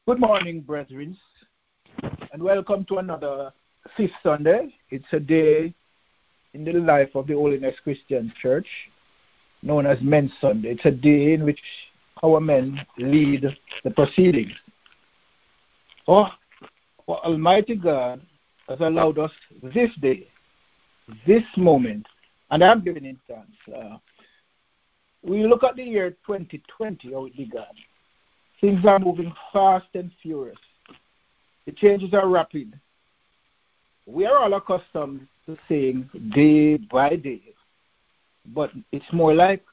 Good morning, brethren, and welcome to another Fifth Sunday. It's a day in the life of the Holiness Christian Church, known as Men's Sunday. It's a day in which our men lead the proceedings. Our Almighty God has allowed us this day, this moment, and I'm giving him thanks. We look at the year 2020, how it began. Things are moving fast and furious. The changes are rapid. We are all accustomed to saying day by day, but it's more like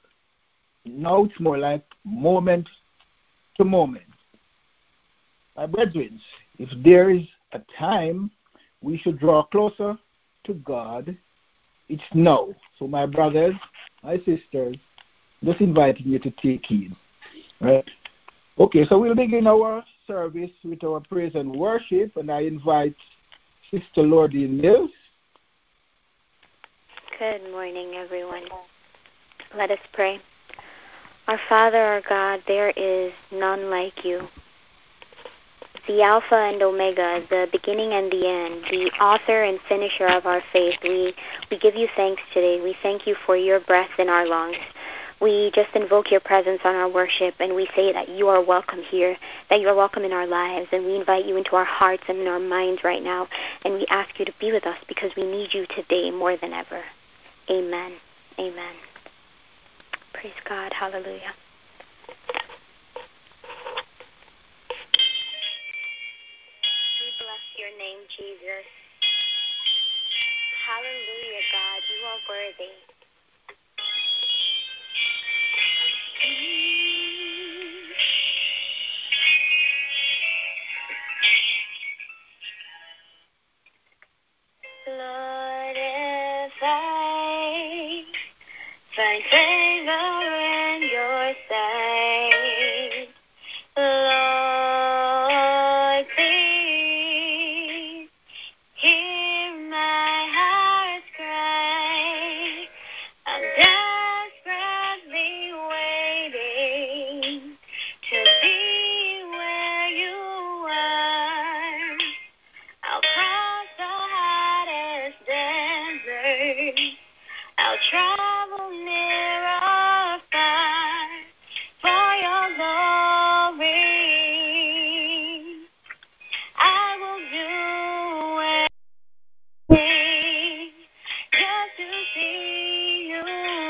moment to moment. My brethren, if there is a time we should draw closer to God, it's now. So my brothers, my sisters, just inviting you to take heed. Right? Okay, so we'll begin our service with our praise and worship, and I invite Sister Lordy Mills. Good morning, everyone. Let us pray. Our Father, our God, there is none like you. The Alpha and Omega, the beginning and the end, the author and finisher of our faith. We give you thanks today. We thank you for your breath in our lungs. We just invoke your presence on our worship, and we say that you are welcome here, that you are welcome in our lives, and we invite you into our hearts and in our minds right now, and we ask you to be with us because we need you today more than ever. Amen. Amen. Praise God. Hallelujah. We bless your name, Jesus. Hallelujah, God. You are worthy. Lord, if I find favor in your sight, Lord, please hear my heart's cry. I'm desperately waiting to be where you are. I'll cross the hottest desert. I'll travel near or far for your glory. I will do anything just to see you,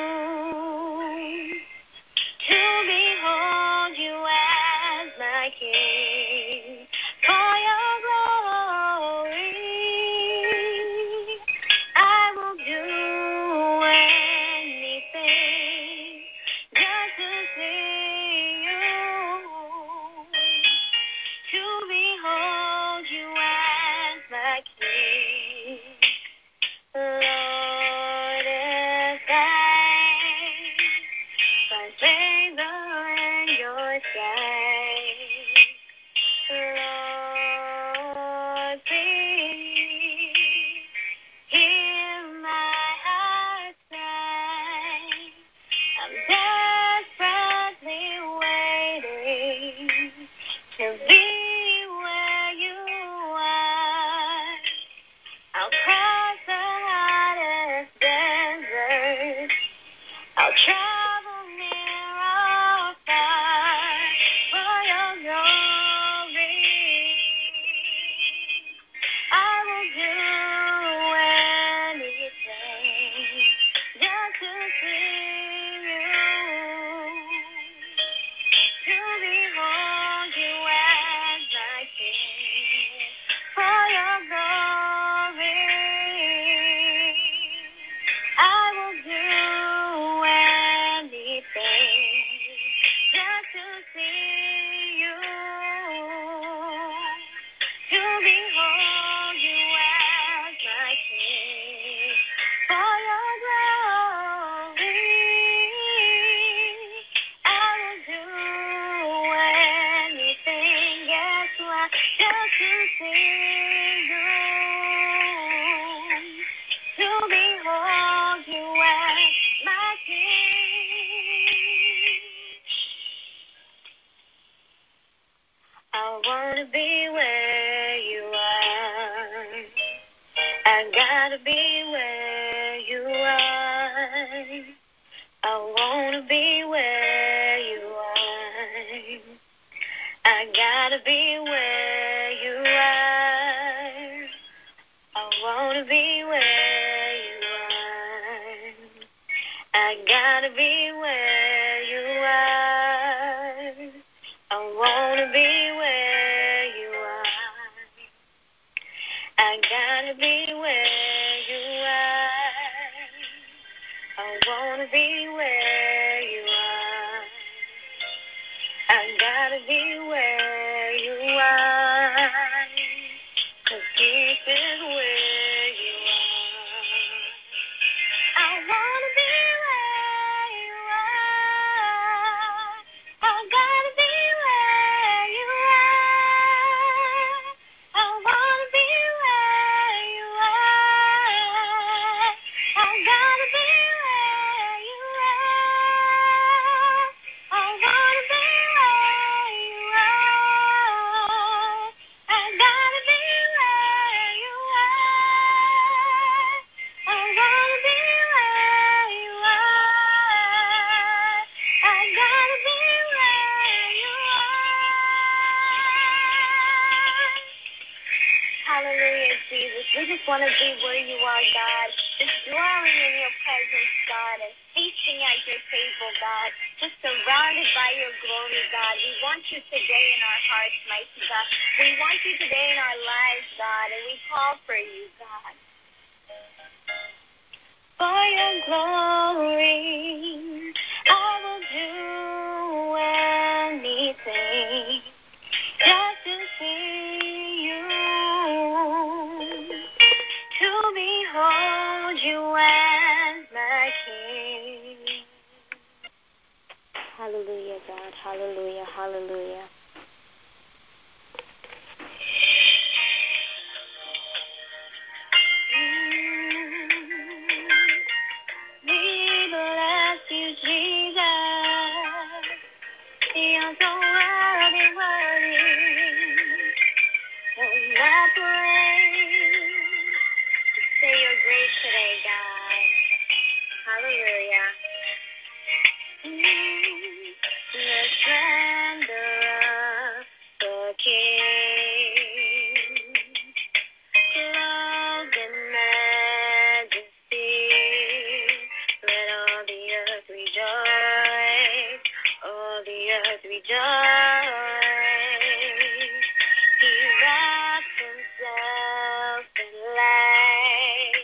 to behold you as my King, for your glory. I will do anything just to see you, to behold you as my King. Lord, if I find favor in your sight, Lord, please hear my heart's cry. I'm desperately waiting to be where you are. I'll cross the hottest desert. I'll travel near or far for your glory. I will do anything just to see you, to behold you as my King, for your glory. I will do anything just to see you, to behold you as my King, for your glory. I will do anything, yes, Lord, just to see you, to behold you as my King. I I wanna be where you are. I gotta be where you are. I wanna be where you are. I gotta be where you are. I wanna be where you are. I gotta be where you are. I wanna be where you are. I gotta be where you are. I wanna be where you are. I gotta be where you are. 'Cause deep is where you are. I wanna be where you are. I gotta be where you are. I wanna be where you are. I gotta be where you are. I wanna be where you are. I gotta be where you are. I wanna be where you are. I gotta be where you are. Hallelujah, Jesus. We just want to be where you are, God. Just dwelling in your presence, God, and feasting at your table, God. Just surrounded by your glory, God. We want you today in our hearts, mighty God. We want you today in our lives, God, and we call for you, God. For your glory, I will do anything just to see you, to behold you as my King. Hallelujah, God. Hallelujah, hallelujah. We bless you, Jesus. You're so worthy, worthy of my praise. Say you're great today, God. Hallelujah. The splendor of the King, clothed in majesty, let all the earth rejoice, all the earth rejoice. He wraps himself in light,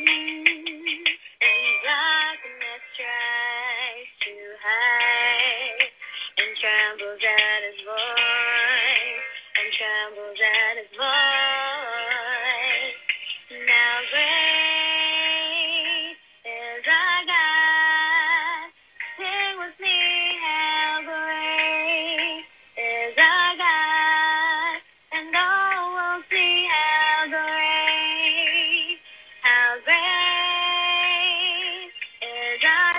and darkness tries to hide, and trembles at his voice, and trembles at his voice. Now great is our God. Sing with me, how great is our God, and all will see how great is our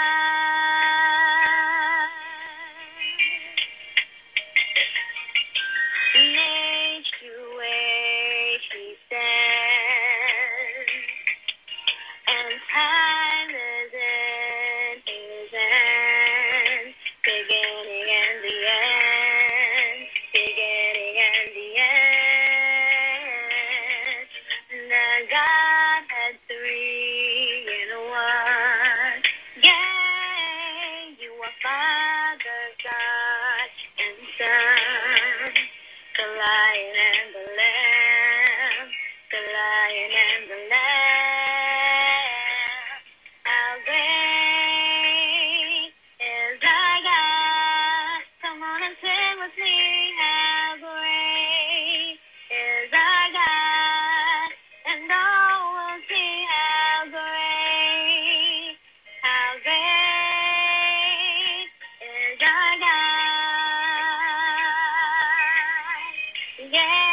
God. Age to age he stands, and time is in his hand, beginning and the end, beginning and the end. The Godhead three in one. Yeah, you are Father, God, and Son, the Lion and the Lamb, the Lion and the Lamb. How great is our God. Come on and sing with me. How great is our God. And all will see how great is our God. Yeah.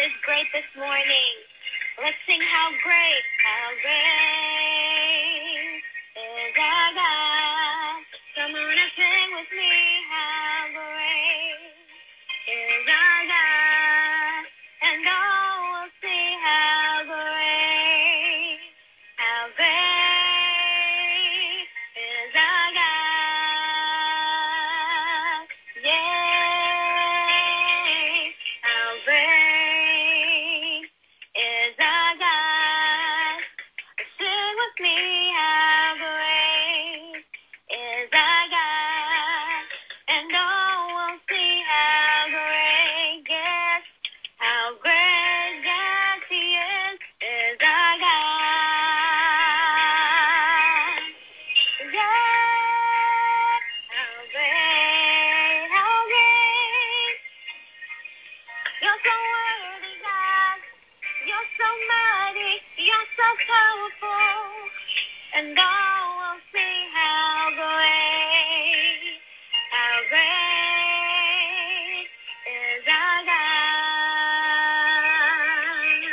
is great this morning. Let's sing how great is our God. Come on and sing with me, how great is our God. And all will see how great is our God. Yay, how great is our God. Sing with me, how great is our God. And all will see how great, yes, how great, yes, He is our God. Yes, how great, you're so worthy, God. You're so mighty, you're so powerful, and all will see how great is our God.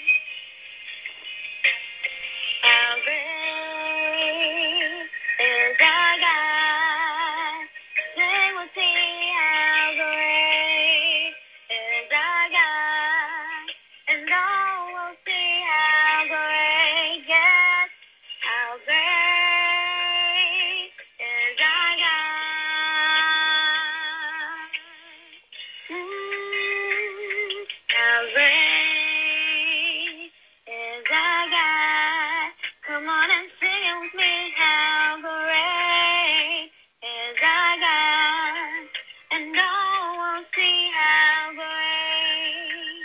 How great is our God. Sing with me, how great is our God. And all will see how great, yes, how great is our God. How great is our God. Come on and sing it with me. How great is our God. And all will see how great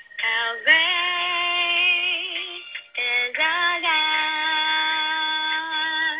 is our God.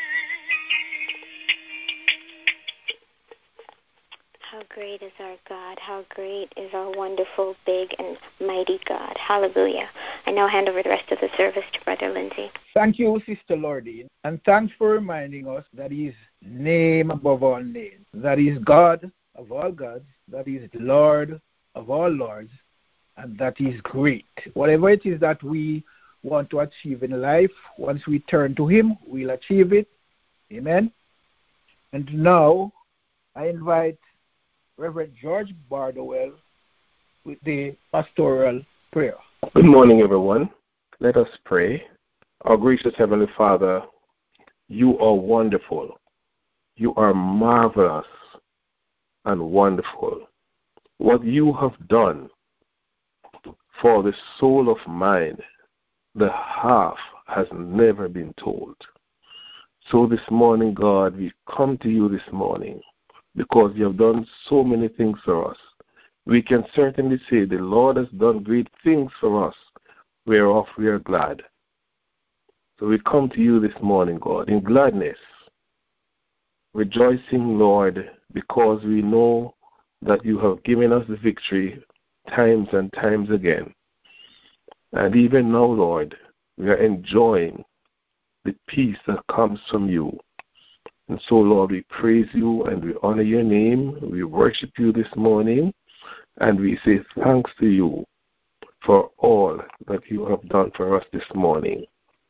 How great is our God. How great is our wonderful, big, and mighty God. Hallelujah. I now hand over the rest of the service to Brother Lindsay. Thank you, Sister Lordy. And thanks for reminding us that He is name above all names, that He is God of all gods, that He is Lord of all lords, and that He is great. Whatever it is that we want to achieve in life, once we turn to Him, we'll achieve it. Amen. And now, I invite Reverend George Bardowell with the pastoral prayer. Good morning, everyone. Let us pray. Our gracious Heavenly Father, You are wonderful. You are marvelous and wonderful. What You have done for the soul of mine, the half has never been told. So this morning, God, we come to You this morning because You have done so many things for us. We can certainly say the Lord has done great things for us, whereof we are glad. So we come to You this morning, God, in gladness, rejoicing, Lord, because we know that You have given us the victory times and times again. And even now, Lord, we are enjoying the peace that comes from You. And so, Lord, we praise You and we honor Your name. We worship You this morning, and we say thanks to You for all that You have done for us this morning.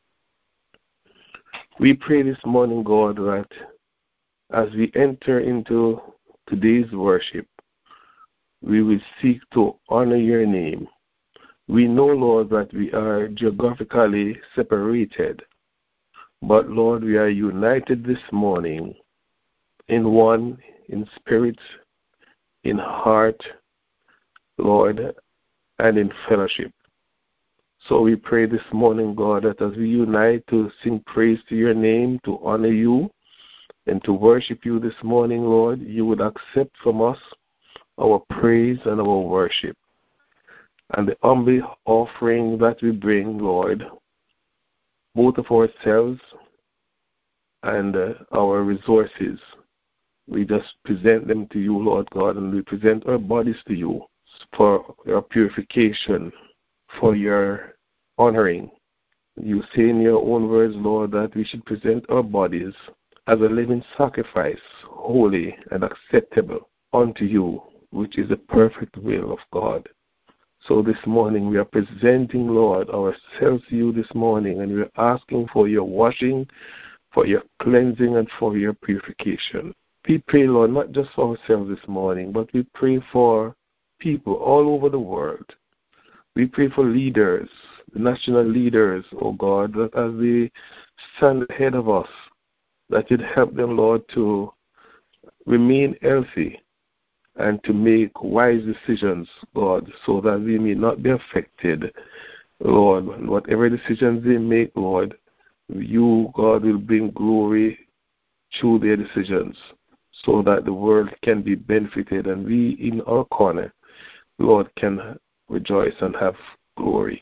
We pray this morning, God, that as we enter into today's worship, we will seek to honor Your name. We know, Lord, that we are geographically separated, but, Lord, we are united this morning in one, in spirit, in heart, Lord, and in fellowship. So we pray this morning, God, that as we unite to sing praise to Your name, to honor You, and to worship You this morning, Lord, You would accept from us our praise and our worship. And the humble offering that we bring, Lord, both of ourselves and our resources, we just present them to You, Lord God, and we present our bodies to You for Your purification, for Your honoring. You say in Your own words, Lord, that we should present our bodies as a living sacrifice, holy and acceptable unto You, which is the perfect will of God. So this morning we are presenting, Lord, ourselves to you this morning, and we are asking for your washing, for your cleansing, and for your purification. We pray, Lord, not just for ourselves this morning, but we pray for people all over the world. We pray for leaders, the national leaders, oh God, that as they stand ahead of us, that you'd help them, Lord, to remain healthy and to make wise decisions, God, so that we may not be affected, Lord. Whatever decisions they make, Lord, you, God, will bring glory through their decisions so that the world can be benefited and we in our corner, Lord, can rejoice and have glory.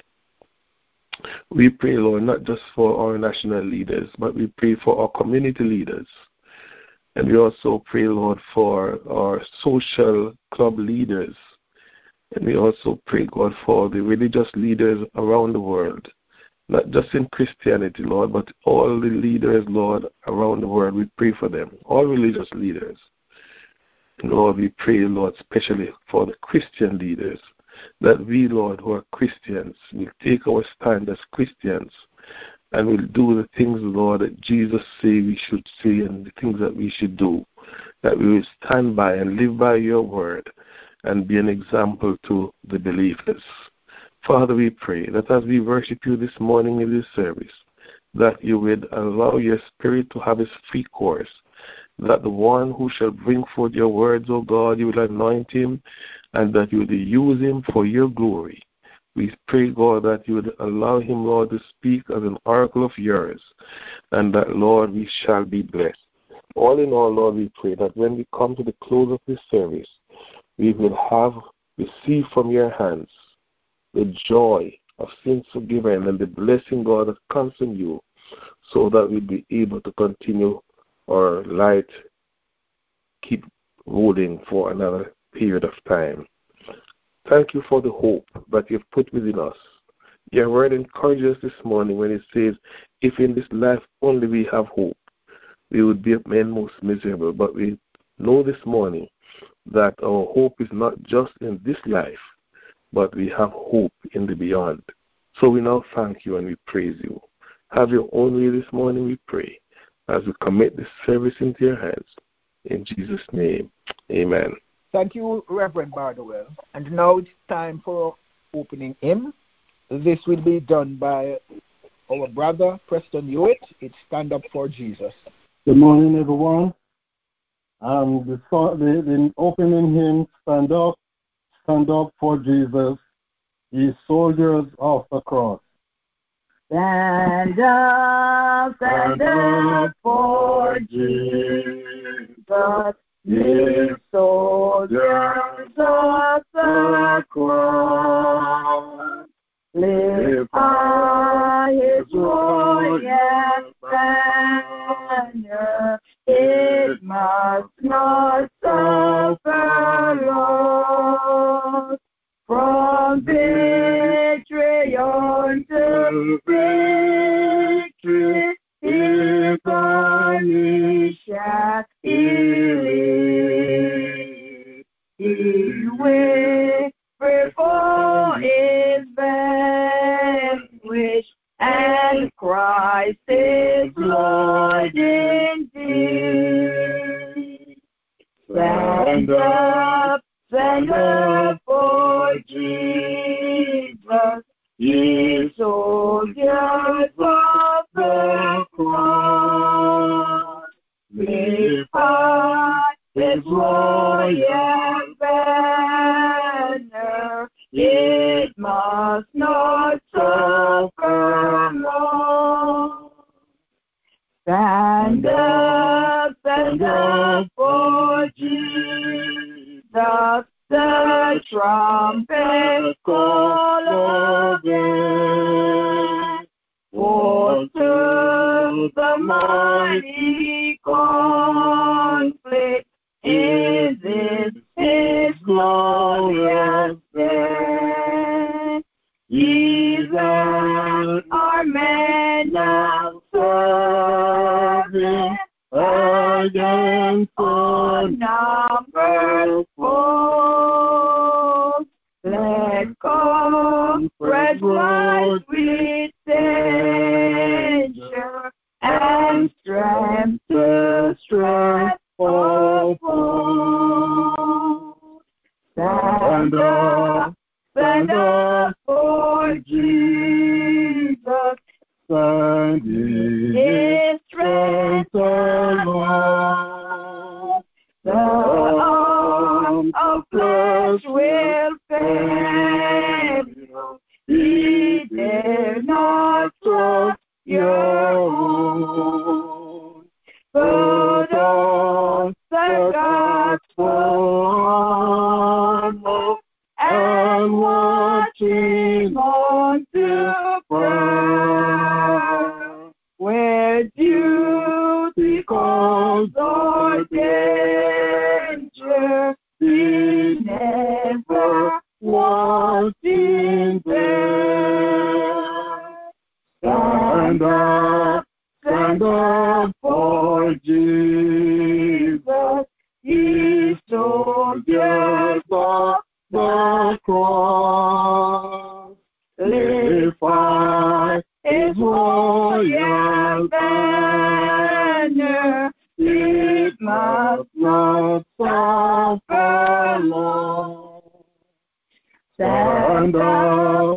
We pray, Lord, not just for our national leaders, but we pray for our community leaders. And we also pray, Lord, for our social club leaders. And we also pray, God, for the religious leaders around the world, not just in Christianity, Lord, but all the leaders, Lord, around the world. We pray for them, all religious leaders. Lord, we pray, Lord, especially for the Christian leaders, that we, Lord, who are Christians, will take our stand as Christians and will do the things, Lord, that Jesus said we should say and the things that we should do, that we will stand by and live by your word and be an example to the believers. Father, we pray that as we worship you this morning in this service, that you would allow your Spirit to have his free course, that the one who shall bring forth your words, O God, you will anoint him, and that you would use him for your glory. We pray, God, that you would allow him, Lord, to speak as an oracle of yours, and that, Lord, we shall be blessed. All in all, Lord, we pray that when we come to the close of this service, we will have received from your hands the joy of sins forgiven and the blessing, God, that comes from you, so that we'll be able to continue our light, keep rolling for another period of time. Thank you for the hope that you've put within us. Your word encourages us this morning when it says, if in this life only we have hope, we would be men most miserable. But we know this morning that our hope is not just in this life, but we have hope in the beyond. So we now thank you and we praise you. Have your own way this morning, we pray, as we commit this service into your hands. In Jesus' name, amen. Thank you, Reverend Bardowell. And now it's time for opening hymn. This will be done by our brother, Preston Hewitt. It's Stand Up for Jesus. Good morning, everyone. The opening hymn, Stand Up for Jesus, ye soldiers of the cross. Stand up for Jesus, ye soldiers of the cross. Lift high his glorious banner, it must not suffer loss. From victory unto victory, his army shall lead. He will before his vanquish, and Christ is Lord indeed. Stand up for Jesus, ye soldiers of the cross. Lift high his royal banner, it must not suffer long. Stand up for Jesus, the trumpet call again. For to the mighty conflict is this his glorious day. Ye that are men now serving against unnumbered foes, let God and strength to strength uphold. Stand up for Jesus, stand in His strength alone. The arm of flesh will fail you. He dare not trust your own. Put on the gospel armor and watching on to burn. Where duty calls or danger, he never was in vain. Stand up for Jesus, ye soldiers of the cross. Lift high His royal banner, it must not suffer long. Stand up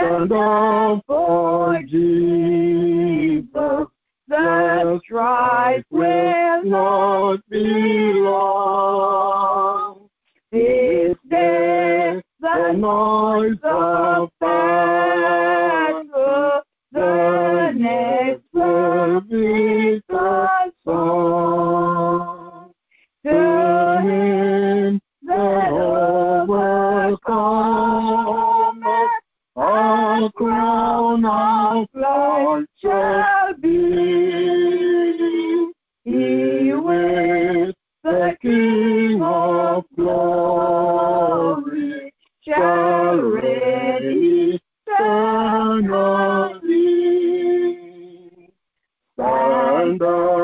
for Jesus, the strife will not be long. This day the noise of battle, the next will be the song. To Him that overcometh, a crown of life shall be. He with the King of glory shall reign eternally. Stand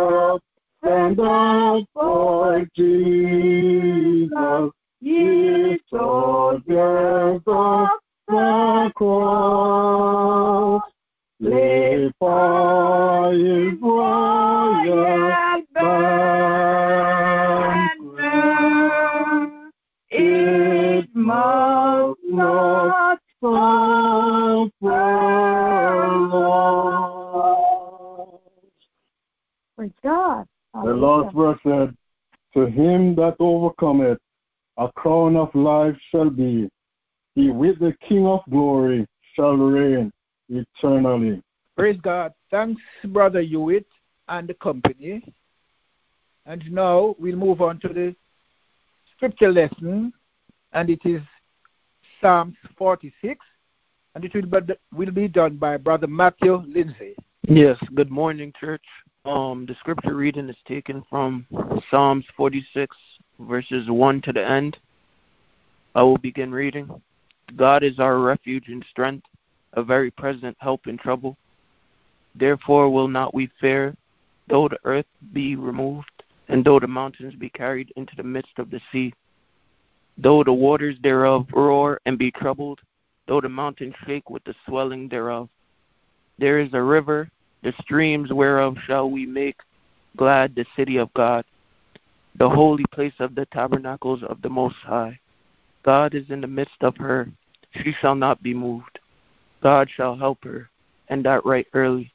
up for Jesus, ye soldiers of the cross. Lift high His royal banner, it must not suffer long. Praise God. The last verse said, to him that overcometh, a crown of life shall be. He with the King of glory shall reign eternally. Praise God. Thanks, Brother Hewitt and the company. And now we'll move on to the scripture lesson, and it is Psalms 46, and it will be done by Brother Matthew Lindsay. Yes, good morning, church. The scripture reading is taken from Psalms 46, verses 1 to the end. I will begin reading. God is our refuge and strength, a very present help in trouble. Therefore will not we fear, though the earth be removed, and though the mountains be carried into the midst of the sea. Though the waters thereof roar and be troubled, though the mountains shake with the swelling thereof. There is a river, the streams whereof shall we make glad the city of God, the holy place of the tabernacles of the Most High. God is in the midst of her, she shall not be moved. God shall help her, and that right early.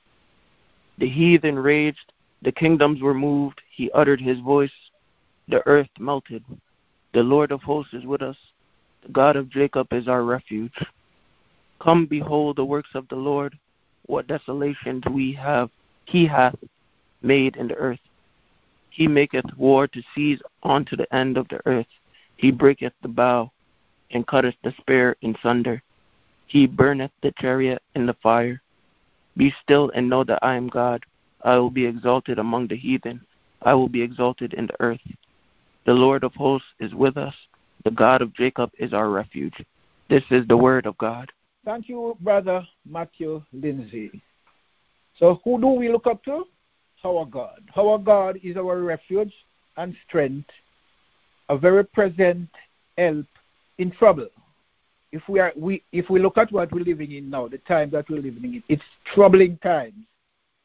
The heathen raged, the kingdoms were moved, he uttered his voice, the earth melted. The Lord of hosts is with us, the God of Jacob is our refuge. Come behold the works of the Lord, what desolations he hath made in the earth. He maketh war to cease unto the end of the earth. He breaketh the bow, and cutteth the spear in sunder. He burneth the chariot in the fire. Be still and know that I am God. I will be exalted among the heathen. I will be exalted in the earth. The Lord of hosts is with us. The God of Jacob is our refuge. This is the word of God. Thank you, Brother Matthew Lindsay. So who do we look up to? Our God. Our God is our refuge and strength, a very present help in trouble. If we look at what we're living in now, the time that we're living in, it's troubling times.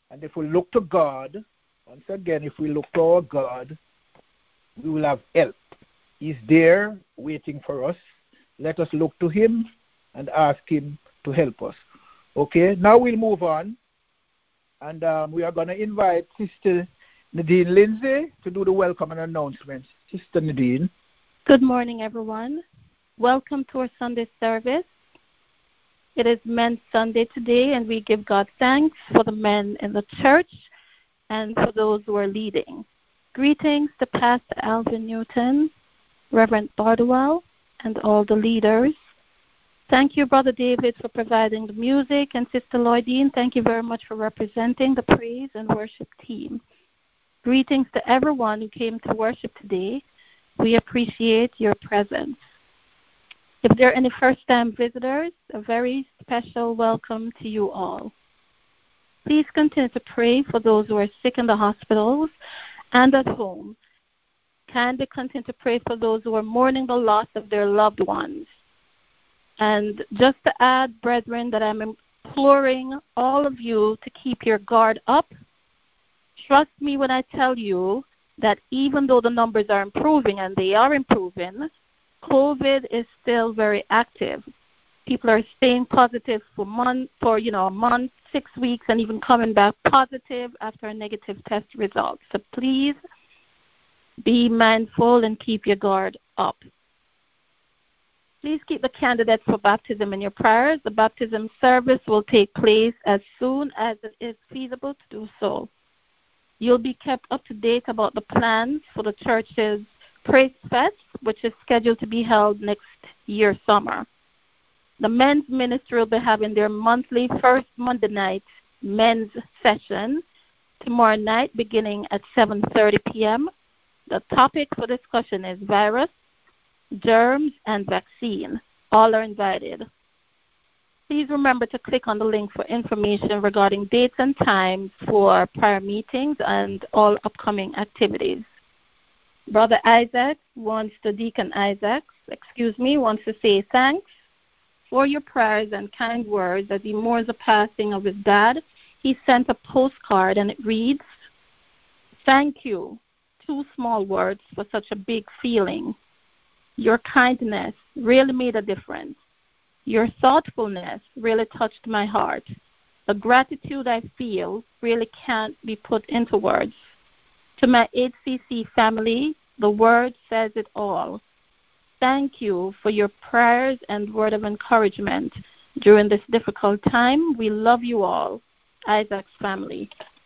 And if we look to God, once again, if we look to our God, we will have help. He's there waiting for us. Let us look to him and ask him to help us. Okay, now we'll move on. And we are going to invite Sister Nadine Lindsay to do the welcome and announcements. Sister Nadine. Good morning, everyone. Welcome to our Sunday service. It is Men's Sunday today, and we give God thanks for the men in the church and for those who are leading. Greetings to Pastor Alvin Newton, Reverend Bardwell, and all the leaders. Thank you, Brother David, for providing the music, and Sister Lloydine, thank you very much for representing the praise and worship team. Greetings to everyone who came to worship today. We appreciate your presence. If there are any first-time visitors, a very special welcome to you all. Please continue to pray for those who are sick in the hospitals and at home. Kindly continue to pray for those who are mourning the loss of their loved ones. And just to add, brethren, that I'm imploring all of you to keep your guard up. Trust me when I tell you that even though the numbers are improving, and they are improving, COVID is still very active. People are staying positive for a month, 6 weeks, and even coming back positive after a negative test result. So please be mindful and keep your guard up. Please keep the candidates for baptism in your prayers. The baptism service will take place as soon as it is feasible to do so. You'll be kept up to date about the plans for the church's Praise Fest, which is scheduled to be held next year summer. The men's ministry will be having their monthly first Monday night men's session tomorrow night beginning at 7:30 p.m. The topic for discussion is virus, germs, and vaccine. All are invited. Please remember to click on the link for information regarding dates and times for prior meetings and all upcoming activities. Brother Isaac Deacon Isaac wants to say thanks for your prayers and kind words as he mourns the passing of his dad. He sent a postcard and it reads, "Thank you, 2 small words for such a big feeling. Your kindness really made a difference. Your thoughtfulness really touched my heart. The gratitude I feel really can't be put into words. To my HCC family, the word says it all. Thank you for your prayers and word of encouragement during this difficult time. We love you all. Isaac's family."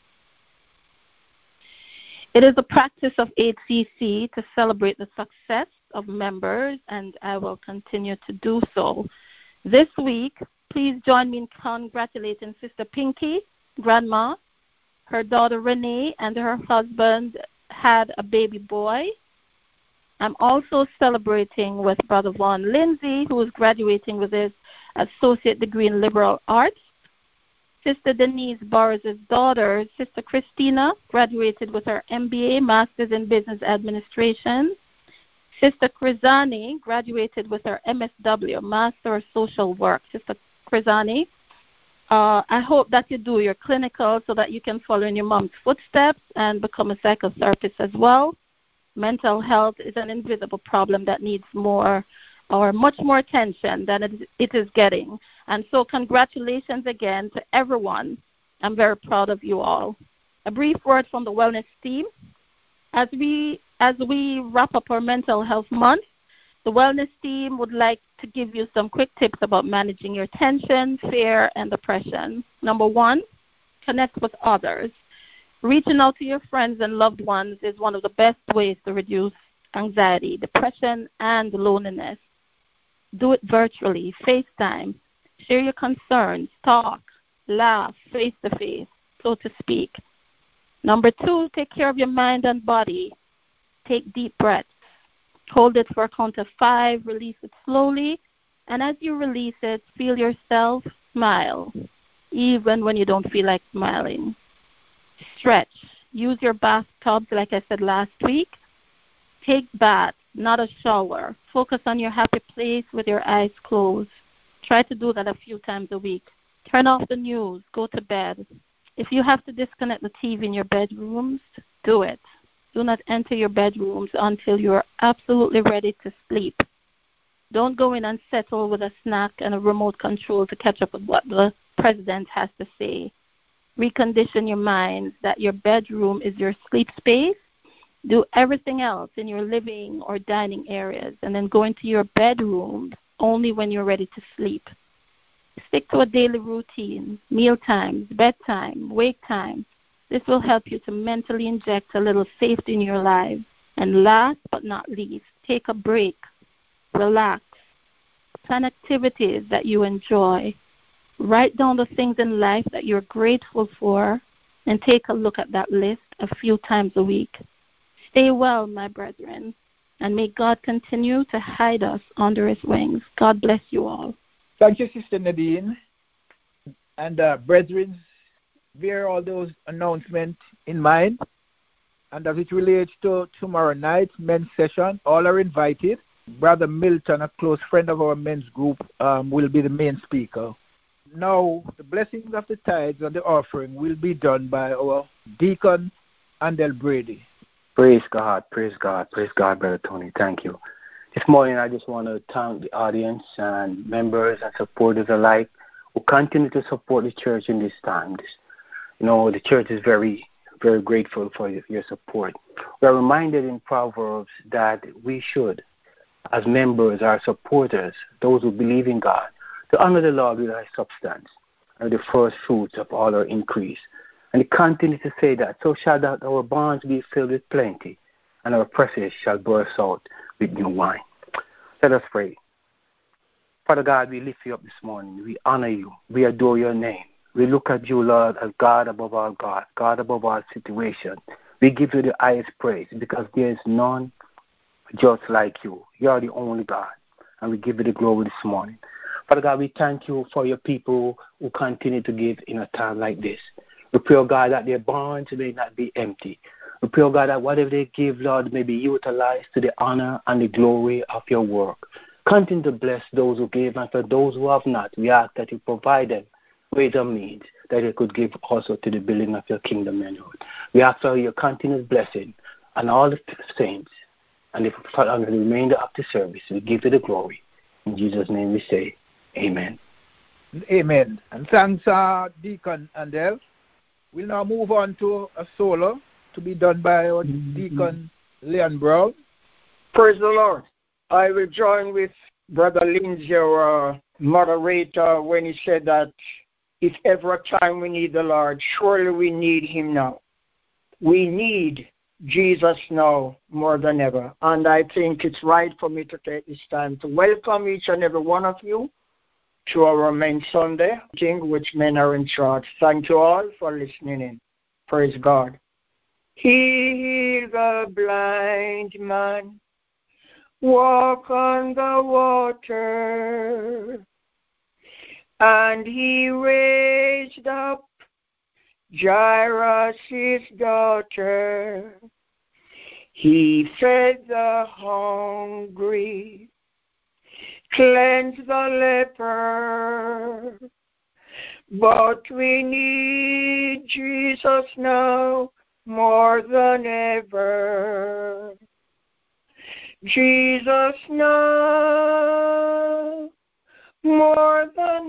It is a practice of HCC to celebrate the success of members, and I will continue to do so. This week, please join me in congratulating Sister Pinky, Grandma. Her daughter Renee and her husband had a baby boy. I'm also celebrating with Brother Vaughn Lindsay, who is graduating with his associate degree in liberal arts. Sister Denise Borges' daughter, Sister Christina, graduated with her MBA, Master's in Business Administration. Sister Krizani graduated with her MSW, Master of Social Work. Sister Krizani, I hope that you do your clinical so that you can follow in your mom's footsteps and become a psychotherapist as well. Mental health is an invisible problem that needs more or much more attention than it is getting. And so congratulations again to everyone. I'm very proud of you all. A brief word from the wellness team. As we wrap up our mental health month, the wellness team would like to give you some quick tips about managing your tension, fear, and depression. Number 1, connect with others. Reaching out to your friends and loved ones is one of the best ways to reduce anxiety, depression, and loneliness. Do it virtually, FaceTime. Share your concerns, talk, laugh, face-to-face, so to speak. Number 2, take care of your mind and body. Take deep breaths. Hold it for a count of 5, release it slowly, and as you release it, feel yourself smile, even when you don't feel like smiling. Stretch. Use your bathtubs, like I said last week. Take baths, not a shower. Focus on your happy place with your eyes closed. Try to do that a few times a week. Turn off the news. Go to bed. If you have to disconnect the TV in your bedrooms, do it. Do not enter your bedrooms until you are absolutely ready to sleep. Don't go in and settle with a snack and a remote control to catch up with what the president has to say. Recondition your mind that your bedroom is your sleep space. Do everything else in your living or dining areas, and then go into your bedroom only when you're ready to sleep. Stick to a daily routine, meal times, bedtime, wake time. This will help you to mentally inject a little safety in your life. And last but not least, take a break. Relax. Plan activities that you enjoy. Write down the things in life that you're grateful for, and take a look at that list a few times a week. Stay well, my brethren, and may God continue to hide us under his wings. God bless you all. Thank you, Sister Nadine. And brethren, bear all those announcements in mind. And as it relates to tomorrow night's men's session, all are invited. Brother Milton, a close friend of our men's group, will be the main speaker. Now, the blessings of the tithes and the offering will be done by our deacon, Andel Brady. Praise God, Brother Tony. Thank you. This morning, I just want to thank the audience and members and supporters alike who continue to support the church in this time. The church is very, very grateful for your support. We are reminded in Proverbs that we should, as members, our supporters, those who believe in God, to honor the Lord with our substance and the first fruits of all our increase. And it continues to say that, so shall that our barns be filled with plenty, and our presses shall burst out with new wine. Let us pray. Father God, we lift you up this morning. We honor you. We adore your name. We look at you, Lord, as God above all God, God above all situation. We give you the highest praise because there is none just like you. You are the only God, and we give you the glory this morning. Father God, we thank you for your people who continue to give in a time like this. We pray, oh God, that their barns may not be empty. We pray, oh God, that whatever they give, Lord, may be utilized to the honor and the glory of your work. Continue to bless those who give, and for those who have not, we ask that you provide them ways and means that they could give also to the building of your kingdom, Lord. We ask for your continuous blessing on all the saints, and on the remainder of the service, we give you the glory. In Jesus' name we say, amen. Amen. And thanks, Deacon Andel. We'll now move on to a solo to be done by our Deacon Leon Brown. Praise the Lord. I will join with Brother Lindsay, our moderator, when he said that if ever a time we need the Lord, surely we need him now. We need Jesus now more than ever. And I think it's right for me to take this time to welcome each and every one of you to our Men's Sunday, which men are in charge. Thank you all for listening in. Praise God. Heal the blind man, walk on the water, and he raised up Jairus' his daughter. He fed the hungry, cleansed the leper. But we need Jesus now more than ever. Jesus now more than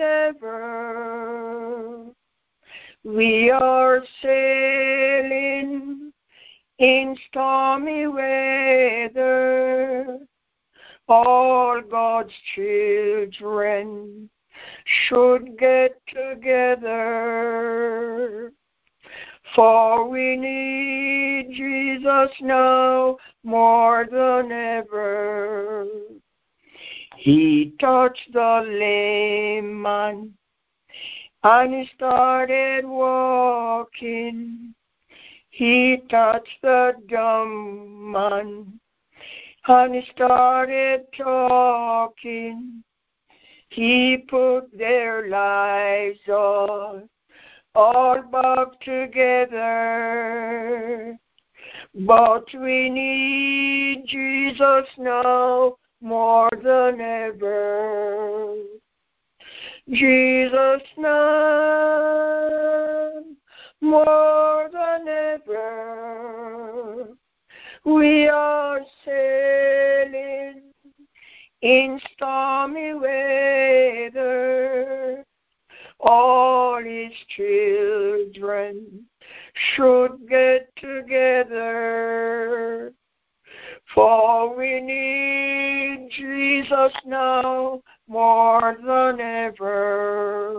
ever. We are sailing in stormy weather. All God's children should get together, for we need Jesus now more than ever. He touched the lame man and he started walking. He touched the dumb man and he started talking. He put their lives all back together. But we need Jesus now more than ever. Jesus now more than ever. We are sailing in stormy weather. All his children should get together, for we need Jesus now more than ever.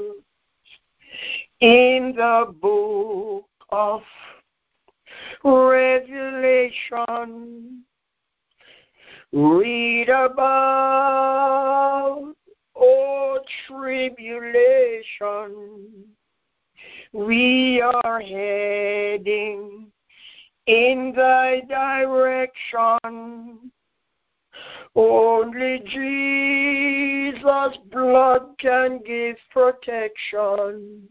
In the book of Revelation, read about tribulation. We are heading in thy direction. Only Jesus' blood can give protection.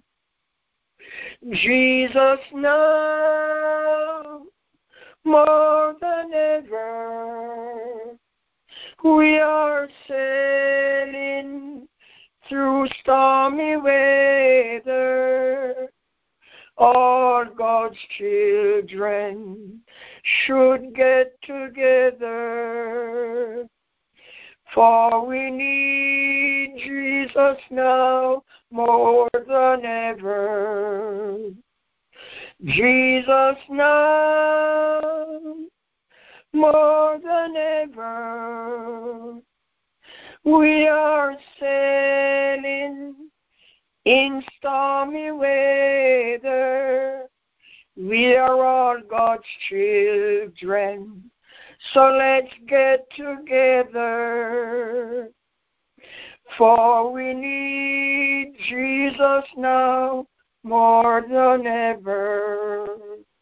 Jesus now, more than ever, we are sailing through stormy weather. All God's children should get together, for we need Jesus now more than ever. Jesus now more than ever. We are sailing in stormy weather. We are all God's children, so let's get together, for we need Jesus now more than ever.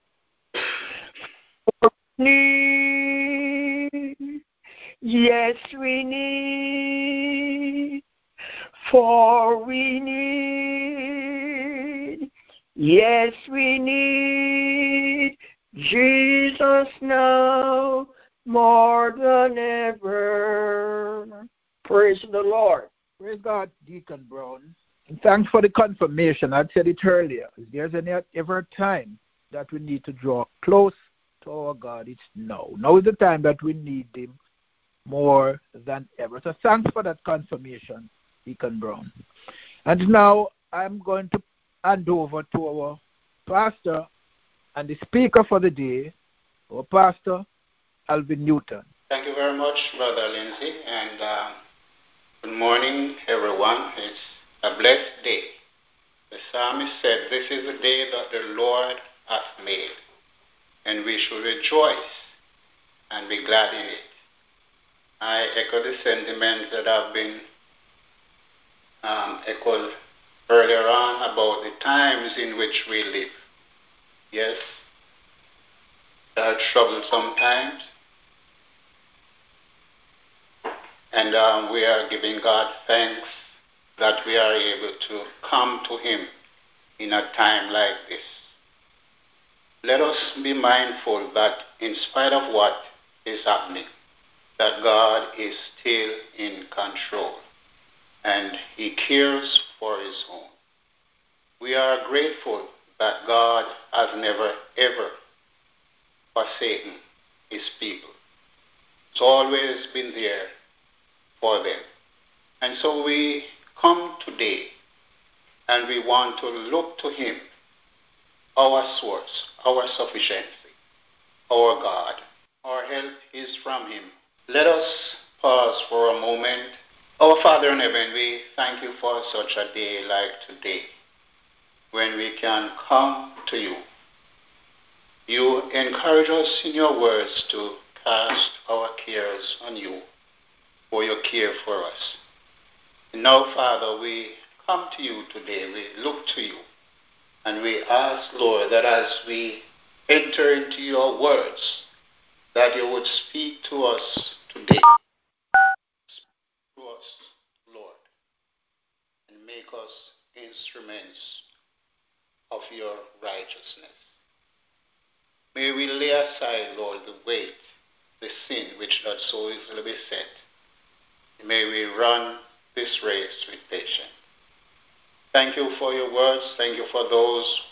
Yes, we need, for we need, yes, we need Jesus now more than ever. Praise the Lord. Praise God, Deacon Brown. And thanks for the confirmation. I said it earlier. If there's ever a time that we need to draw close to our God, it's now. Now is the time that we need Him more than ever. So thanks for that confirmation, Deacon Brown. And now I'm going to hand over to our pastor and the speaker for the day, our pastor, Alvin Newton. Thank you very much, Brother Lindsay, and good morning, everyone. It's a blessed day. The psalmist said, "This is the day that the Lord hath made, and we should rejoice and be glad in it." I echo the sentiments that have been echoed earlier on about the times in which we live. Yes, there are troubles sometimes, and we are giving God thanks that we are able to come to Him in a time like this. Let us be mindful that in spite of what is happening, that God is still in control and He cares for His own. We are grateful that God has never ever forsaken His people. It's always been there for them. And so we come today and we want to look to Him, our source, our sufficiency, our God. Our help is from Him. Let us pause for a moment. Our Father in heaven, we thank You for such a day like today, when we can come to You. You encourage us in Your words to cast our cares on You, for You care for us. And now, Father, we come to You today, we look to You, and we ask, Lord, that as we enter into Your words, that You would speak to us today. Speak to us, Lord, and make us instruments of Your righteousness. May we lay aside, Lord, the weight, the sin which does so easily beset. May we run this race with patience. Thank You for Your words. Thank You for those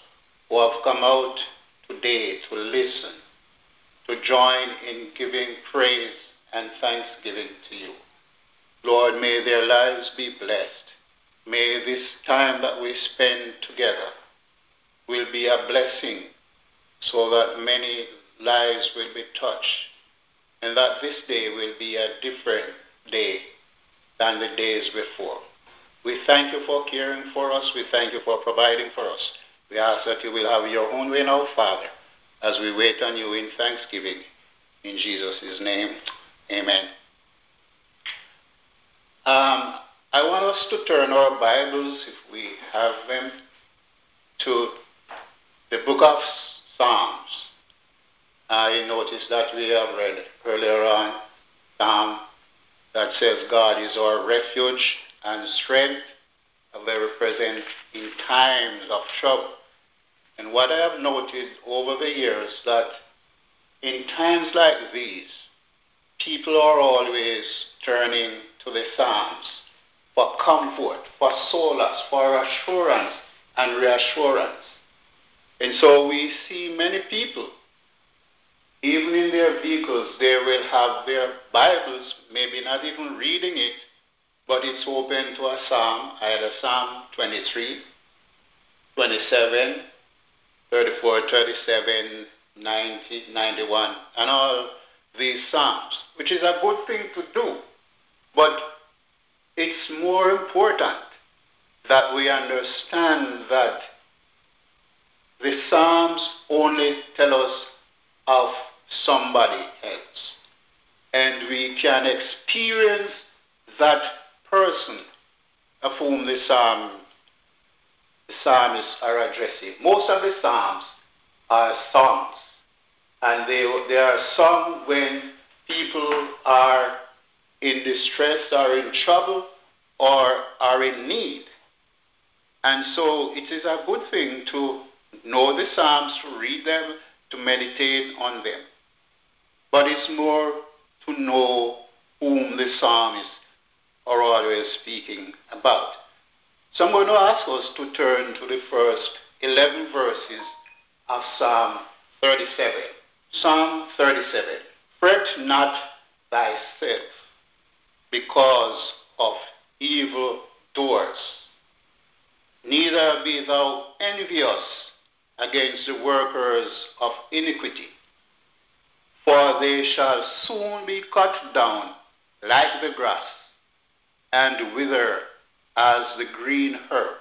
who have come out today to listen, to join in giving praise and thanksgiving to you. Lord, may their lives be blessed. May this time that we spend together will be a blessing so that many lives will be touched, and that this day will be a different day than the days before. We thank you for caring for us. We thank you for providing for us. We ask that you will have your own way now, Father, as we wait on you in thanksgiving. In Jesus' name, amen. I want us to turn our Bibles, if we have them, to the book of Psalms. I noticed that we have read earlier on Psalm that says God is our refuge and strength, a very present in times of trouble. And what I have noted over the years that in times like these, people are always turning to the Psalms for comfort, for solace, for assurance and reassurance. And so we see many people, even in their vehicles, they will have their Bibles, maybe not even reading it, but it's open to a psalm, either Psalm 23, 27, 34, 37, 90, 91, and all these psalms, which is a good thing to do. But it's more important that we understand that the psalms only tell us of somebody else, and we can experience that person of whom the psalmists are addressing. Most of the psalms are songs, and they are sung when people are in distress or in trouble or are in need. And so it is a good thing to know the psalms, to read them, to meditate on them. But it's more to know whom the psalmists are always speaking about. So I'm going to ask us to turn to the first 11 verses of Psalm 37. Psalm 37. Fret not thyself because of evil doers, neither be thou envious against the workers of iniquity, for they shall soon be cut down like the grass, and wither as the green herb.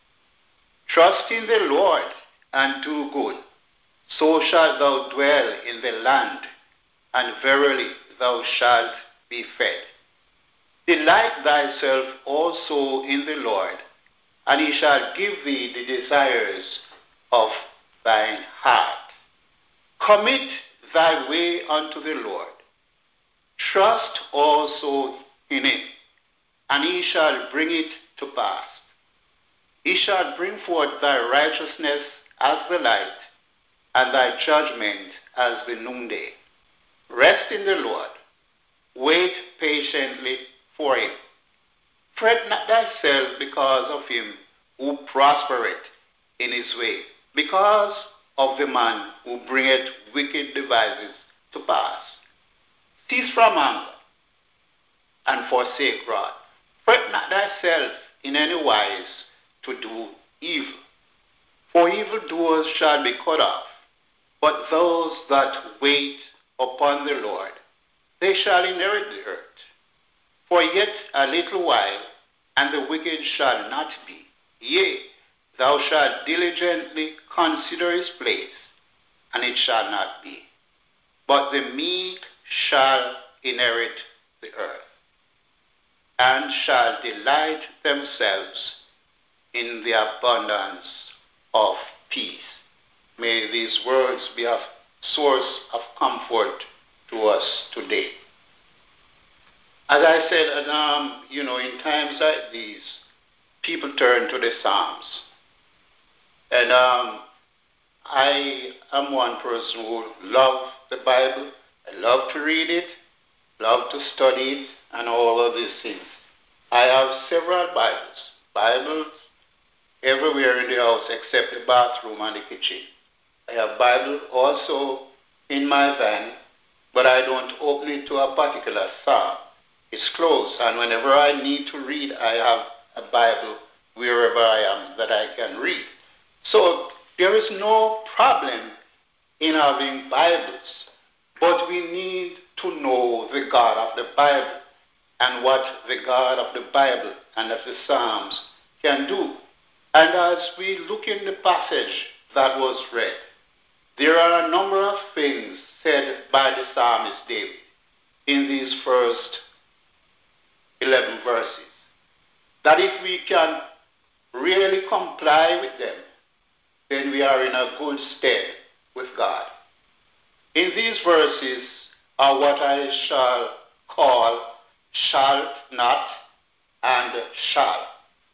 Trust in the Lord and do good, so shalt thou dwell in the land, and verily thou shalt be fed. Delight thyself also in the Lord, and he shall give thee the desires of thine heart. Commit thy way unto the Lord. Trust also in him, and he shall bring it to pass. He shall bring forth thy righteousness as the light, and thy judgment as the noonday. Rest in the Lord. Wait patiently for him. Fret not thyself because of him who prospereth in his way, because of the man who bringeth wicked devices to pass. Cease from anger and forsake wrath. Fret not thyself in any wise to do evil, for evildoers shall be cut off, but those that wait upon the Lord, they shall inherit the earth. For yet a little while, and the wicked shall not be. Yea, thou shalt diligently consider his place, and it shall not be. But the meek shall inherit the earth, and shall delight themselves in the abundance of peace. May these words be a source of comfort to us today. As I said, in times like these, people turn to the Psalms. And I am one person who loves the Bible. I love to read it, love to study it, and all of these things. I have several Bibles everywhere in the house except the bathroom and the kitchen. I have Bible also in my van, but I don't open it to a particular psalm. It's closed, and whenever I need to read, I have a Bible wherever I am that I can read. So there is no problem in having Bibles, but we need to know the God of the Bible and what the God of the Bible and of the Psalms can do. And as we look in the passage that was read, there are a number of things said by the psalmist David in these first 11 verses, that if we can really comply with them, then we are in a good stead with God. In these verses are what I shall call shalt not and shall,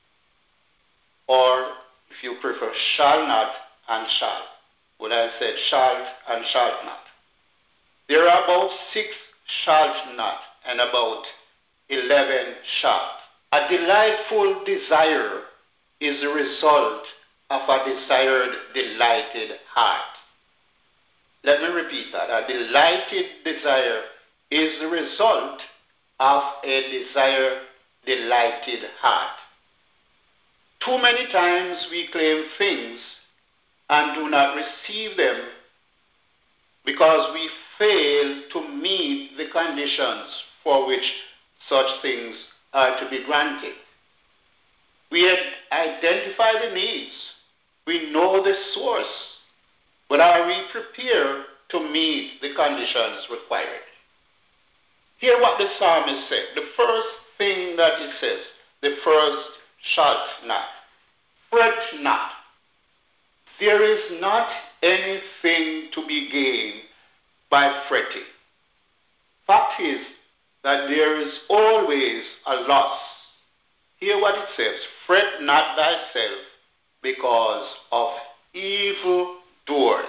or if you prefer, shall not and shall. What I said, shalt and shalt not. There are about 6 shalt not and about 11 shalt. A delightful desire is the result of a desired, delighted heart. Let me repeat that. A delighted desire is the result of a desired, delighted heart. Too many times we claim things and do not receive them because we fail to meet the conditions for which such things are to be granted. We identify the needs. We know the source. But are we prepared to meet the conditions required? Hear what the psalmist said. The first thing that it says, the first shalt not. Fret not. There is not anything to be gained by fretting. Fact is that there is always a loss. Hear what it says. Fret not thyself because of evil doers.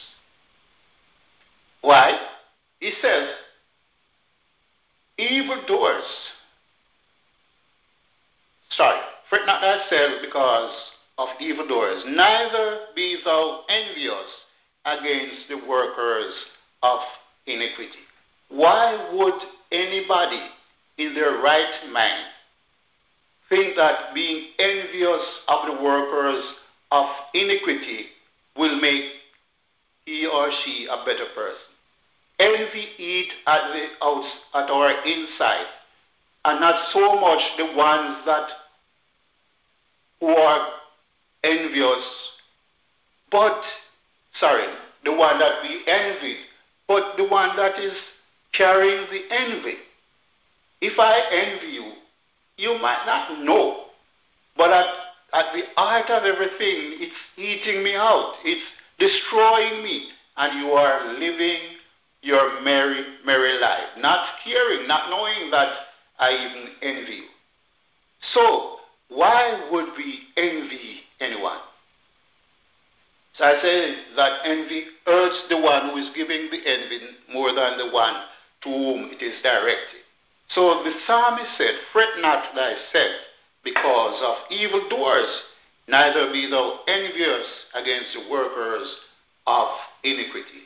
Why? He says, evildoers. Fret not thyself because of evildoers, neither be thou envious against the workers of iniquity. Why would anybody in their right mind think that being envious of the workers of iniquity will make he or she a better person? Envy eat at our inside, and not so much the ones who are envious, the one that we envy, but the one that is carrying the envy. If I envy you, you might not know, but at the heart of everything, it's eating me out. It's destroying me, and you are living your merry, merry life, not caring, not knowing that I even envy you. So, why would we envy anyone? So I say that envy hurts the one who is giving the envy more than the one to whom it is directed. So the psalmist said, fret not thyself because of evildoers, neither be thou envious against the workers of iniquity.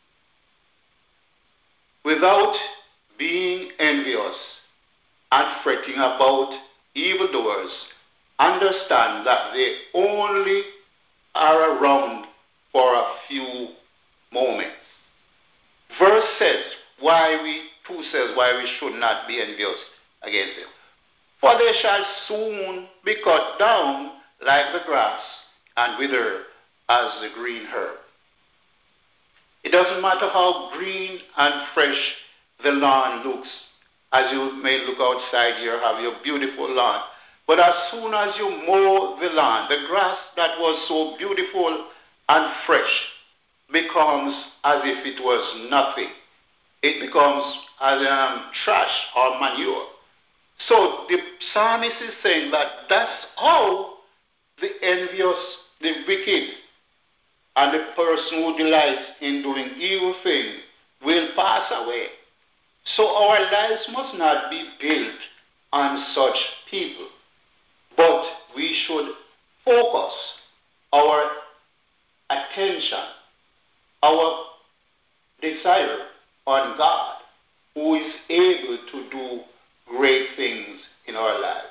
Without being envious and fretting about evildoers, understand that they only are around for a few moments. Verse says why we should not be envious against them. For they shall soon be cut down like the grass and wither as the green herb. It doesn't matter how green and fresh the lawn looks. As you may look outside here, have your beautiful lawn. But as soon as you mow the lawn, the grass that was so beautiful and fresh becomes as if it was nothing. It becomes as trash or manure. So the psalmist is saying that that's how the envious, the wicked, and the person who delights in doing evil things will pass away. So our lives must not be built on such people, but we should focus our attention, our desire on God, who is able to do great things in our lives.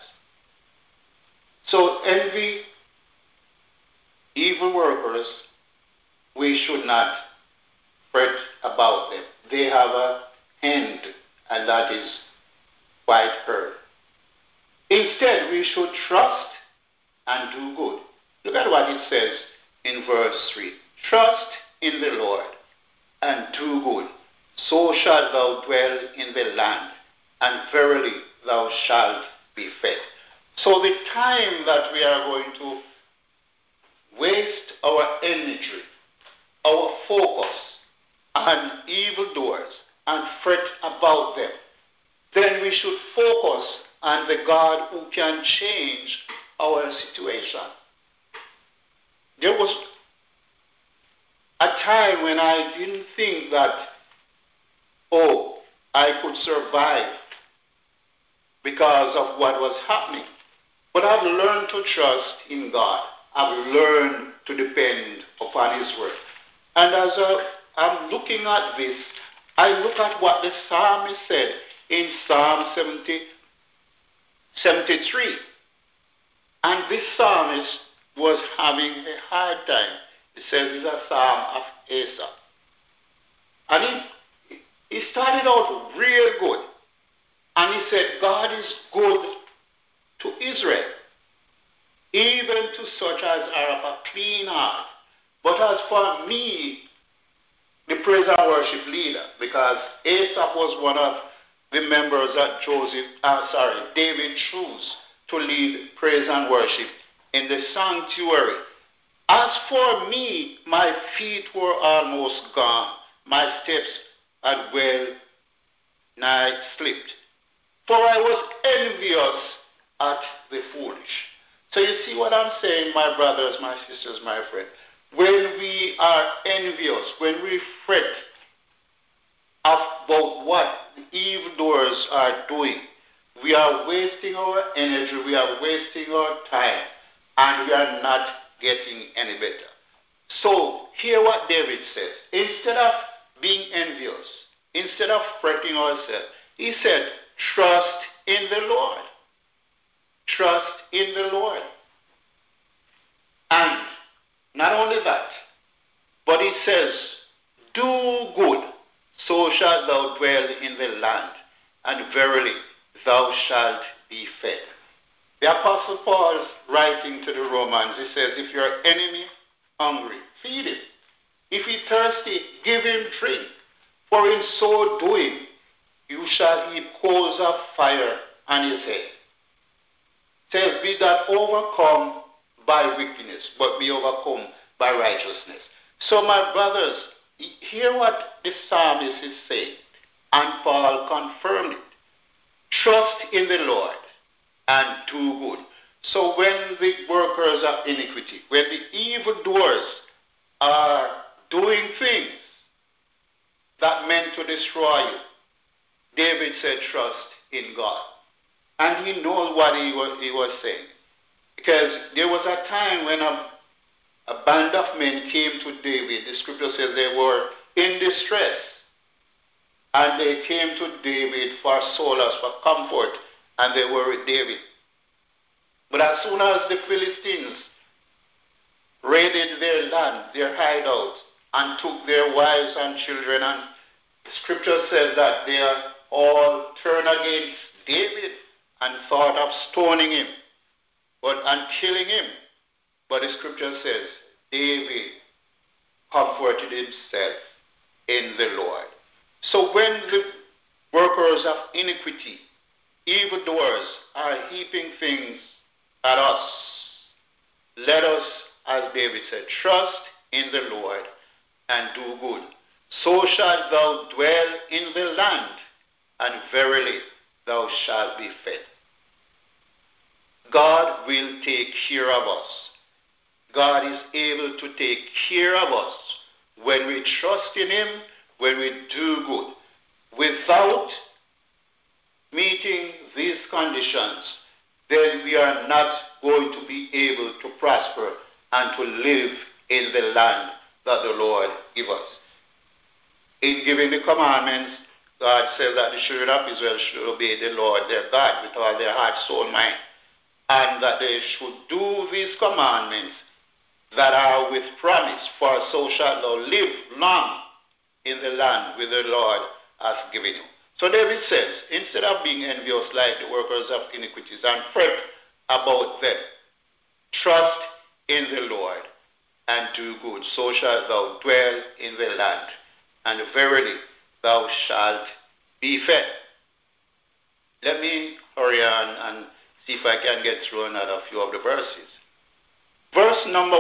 So envy, evil workers, we should not fret about them. They have a end, and that is quite hurt. Instead, we should trust and do good. Look at what it says in verse 3. Trust in the Lord and do good. So shalt thou dwell in the land, and verily thou shalt be fed. So the time that we are going to waste our energy, our focus on evildoers and fret about them, then we should focus on the God who can change our situation. There was a time when I didn't think that, I could survive because of what was happening. But I've learned to trust in God. I've learned to depend upon His word. And as I'm looking at this, I look at what the psalmist said in Psalm 73. And this psalmist was having a hard time. It says it's a psalm of Asaph. And he started out real good. And he said, God is good to Israel, even to such as are of a clean heart. But as for me, the praise and worship leader, because Asaph was one of the members that David chose to lead praise and worship in the sanctuary. As for me, my feet were almost gone. My steps had well nigh slipped. For I was envious at the foolish. So you see what I'm saying, my brothers, my sisters, my friends. When we are envious, when we fret about what the evildoers are doing, we are wasting our energy, we are wasting our time, and we are not getting any better. So hear what David says. Instead of being envious, instead of fretting ourselves, he said, trust in the Lord. Trust in the Lord. And not only that, but he says, do good, so shalt thou dwell in the land, and verily thou shalt be fed. The Apostle Paul is writing to the Romans. He says, if your enemy hungry, feed him. If he thirsty, give him drink. For in so doing, you shall heap coals of fire on his head. It says, be not overcome by wickedness, but be overcome by righteousness. So my brothers, hear what the psalmist is saying, and Paul confirmed it. Trust in the Lord and do good. So when the workers of iniquity, when the evildoers are doing things that meant to destroy you, David said, trust in God. And he knows what he was saying. Because there was a time when a band of men came to David. The scripture says they were in distress. And they came to David for solace, for comfort. And they were with David. But as soon as the Philistines raided their land, their hideouts, and took their wives and children, and the scripture says that they all turned against David and thought of stoning him and killing him. But the scripture says David comforted himself in the Lord. So when the workers of iniquity, evildoers, are heaping things at us, let us, as David said, trust in the Lord and do good. So shalt thou dwell in the land, and verily thou shalt be fed. God will take care of us. God is able to take care of us when we trust in Him, when we do good. Without meeting these conditions, then we are not going to be able to prosper and to live in the land that the Lord give us. In giving the commandments, God says that the children of Israel should obey the Lord their God with all their heart, soul, mind, and that they should do these commandments that are with promise, for so shalt thou live long in the land which the Lord hath given you. So David says, instead of being envious like the workers of iniquities and fret about them, trust in the Lord and do good. So shalt thou dwell in the land, and verily thou shalt be fed. Let me hurry on and see if I can get through another few of the verses. Verse number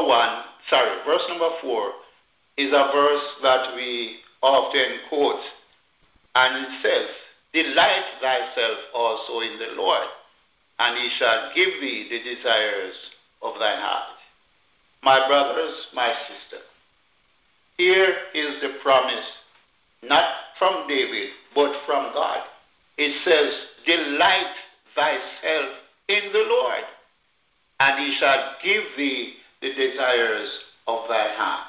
4 is a verse that we often quote, and it says, delight thyself also in the Lord, and he shall give thee the desires of thine heart. My brothers, my sister, here is the promise, not from David, but from God. It says, delight thyself in the Lord, and he shall give thee the desires of thy heart.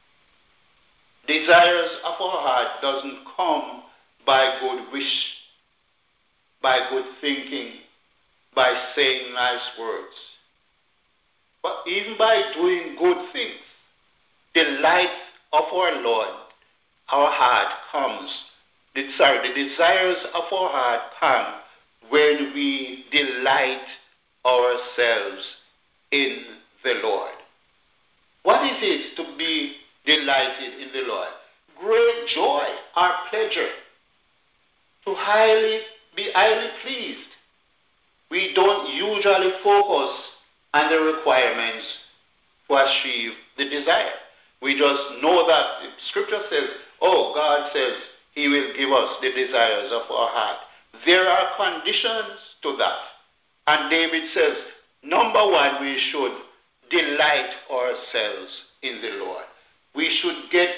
Desires of our heart doesn't come by good wish, by good thinking, by saying nice words, but even by doing good things. Delight of our Lord, our heart comes. The desires of our heart come when we delight ourselves in the Lord. What is it to be delighted in the Lord? Great joy or pleasure. To be highly pleased. We don't usually focus on the requirements to achieve the desire. We just know that the scripture says, God says he will give us the desires of our heart. There are conditions to that. And David says, number one, we should delight ourselves in the Lord. We should get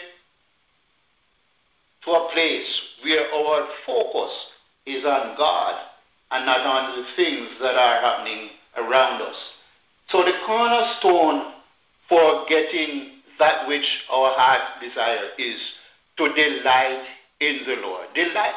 to a place where our focus is on God and not on the things that are happening around us. So the cornerstone for getting that which our heart desire is to delight in the Lord. Delight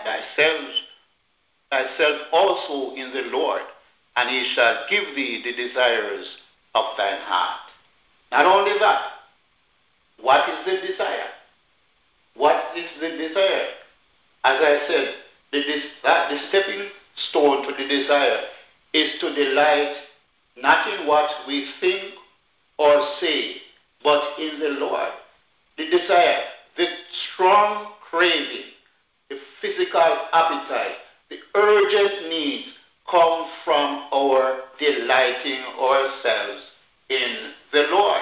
thyself also in the Lord, and he shall give thee the desires of thine heart. Not only that, what is the desire? What is the desire? As I said, the stepping stone to the desire is to delight not in what we think or say, but in the Lord. The desire, the strong craving, the physical appetite, the urgent needs come from our delighting ourselves in the Lord.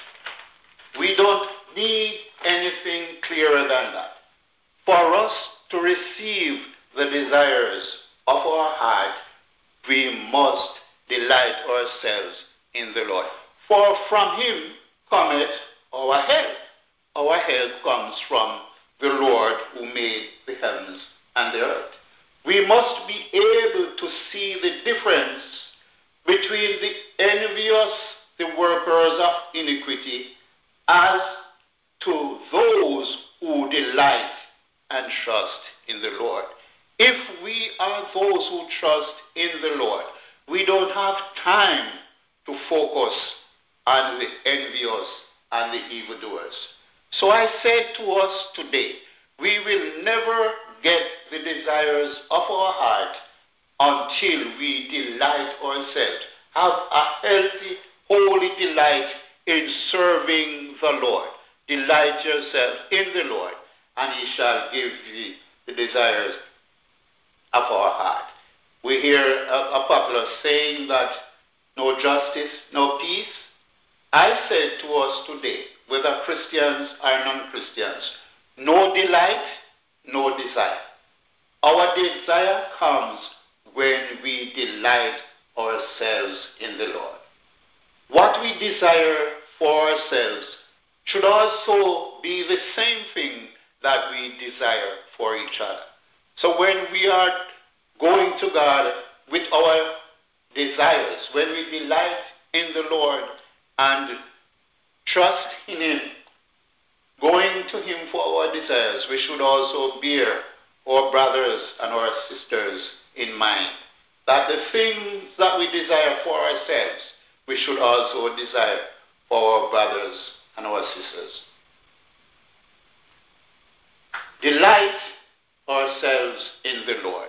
We don't need anything clearer than that. For us to receive the desires of our heart, we must delight ourselves in the Lord. For from him cometh our help. Our help comes from the Lord who made the heavens and the earth. We must be able to see the difference between the envious, the workers of iniquity, as to those who delight and trust in the Lord. If we are those who trust in the Lord, we don't have time to focus on the envious and the evildoers. So I said to us today, we will never get the desires of our heart until we delight ourselves. Have a healthy, holy delight in serving the Lord. Delight yourself in the Lord, and he shall give you the desires of our heart. We hear a popular saying that no justice, no peace. I said to us today, whether Christians or non-Christians, no delight, no desire. Our desire comes when we delight ourselves in the Lord. What we desire for ourselves should also be the same thing that we desire for each other. So when we are going to God with our desires, when we delight in the Lord and trust in Him, going to Him for our desires, we should also bear our brothers and our sisters in mind. That the things that we desire for ourselves, we should also desire for our brothers and our sisters. Delight ourselves in the Lord,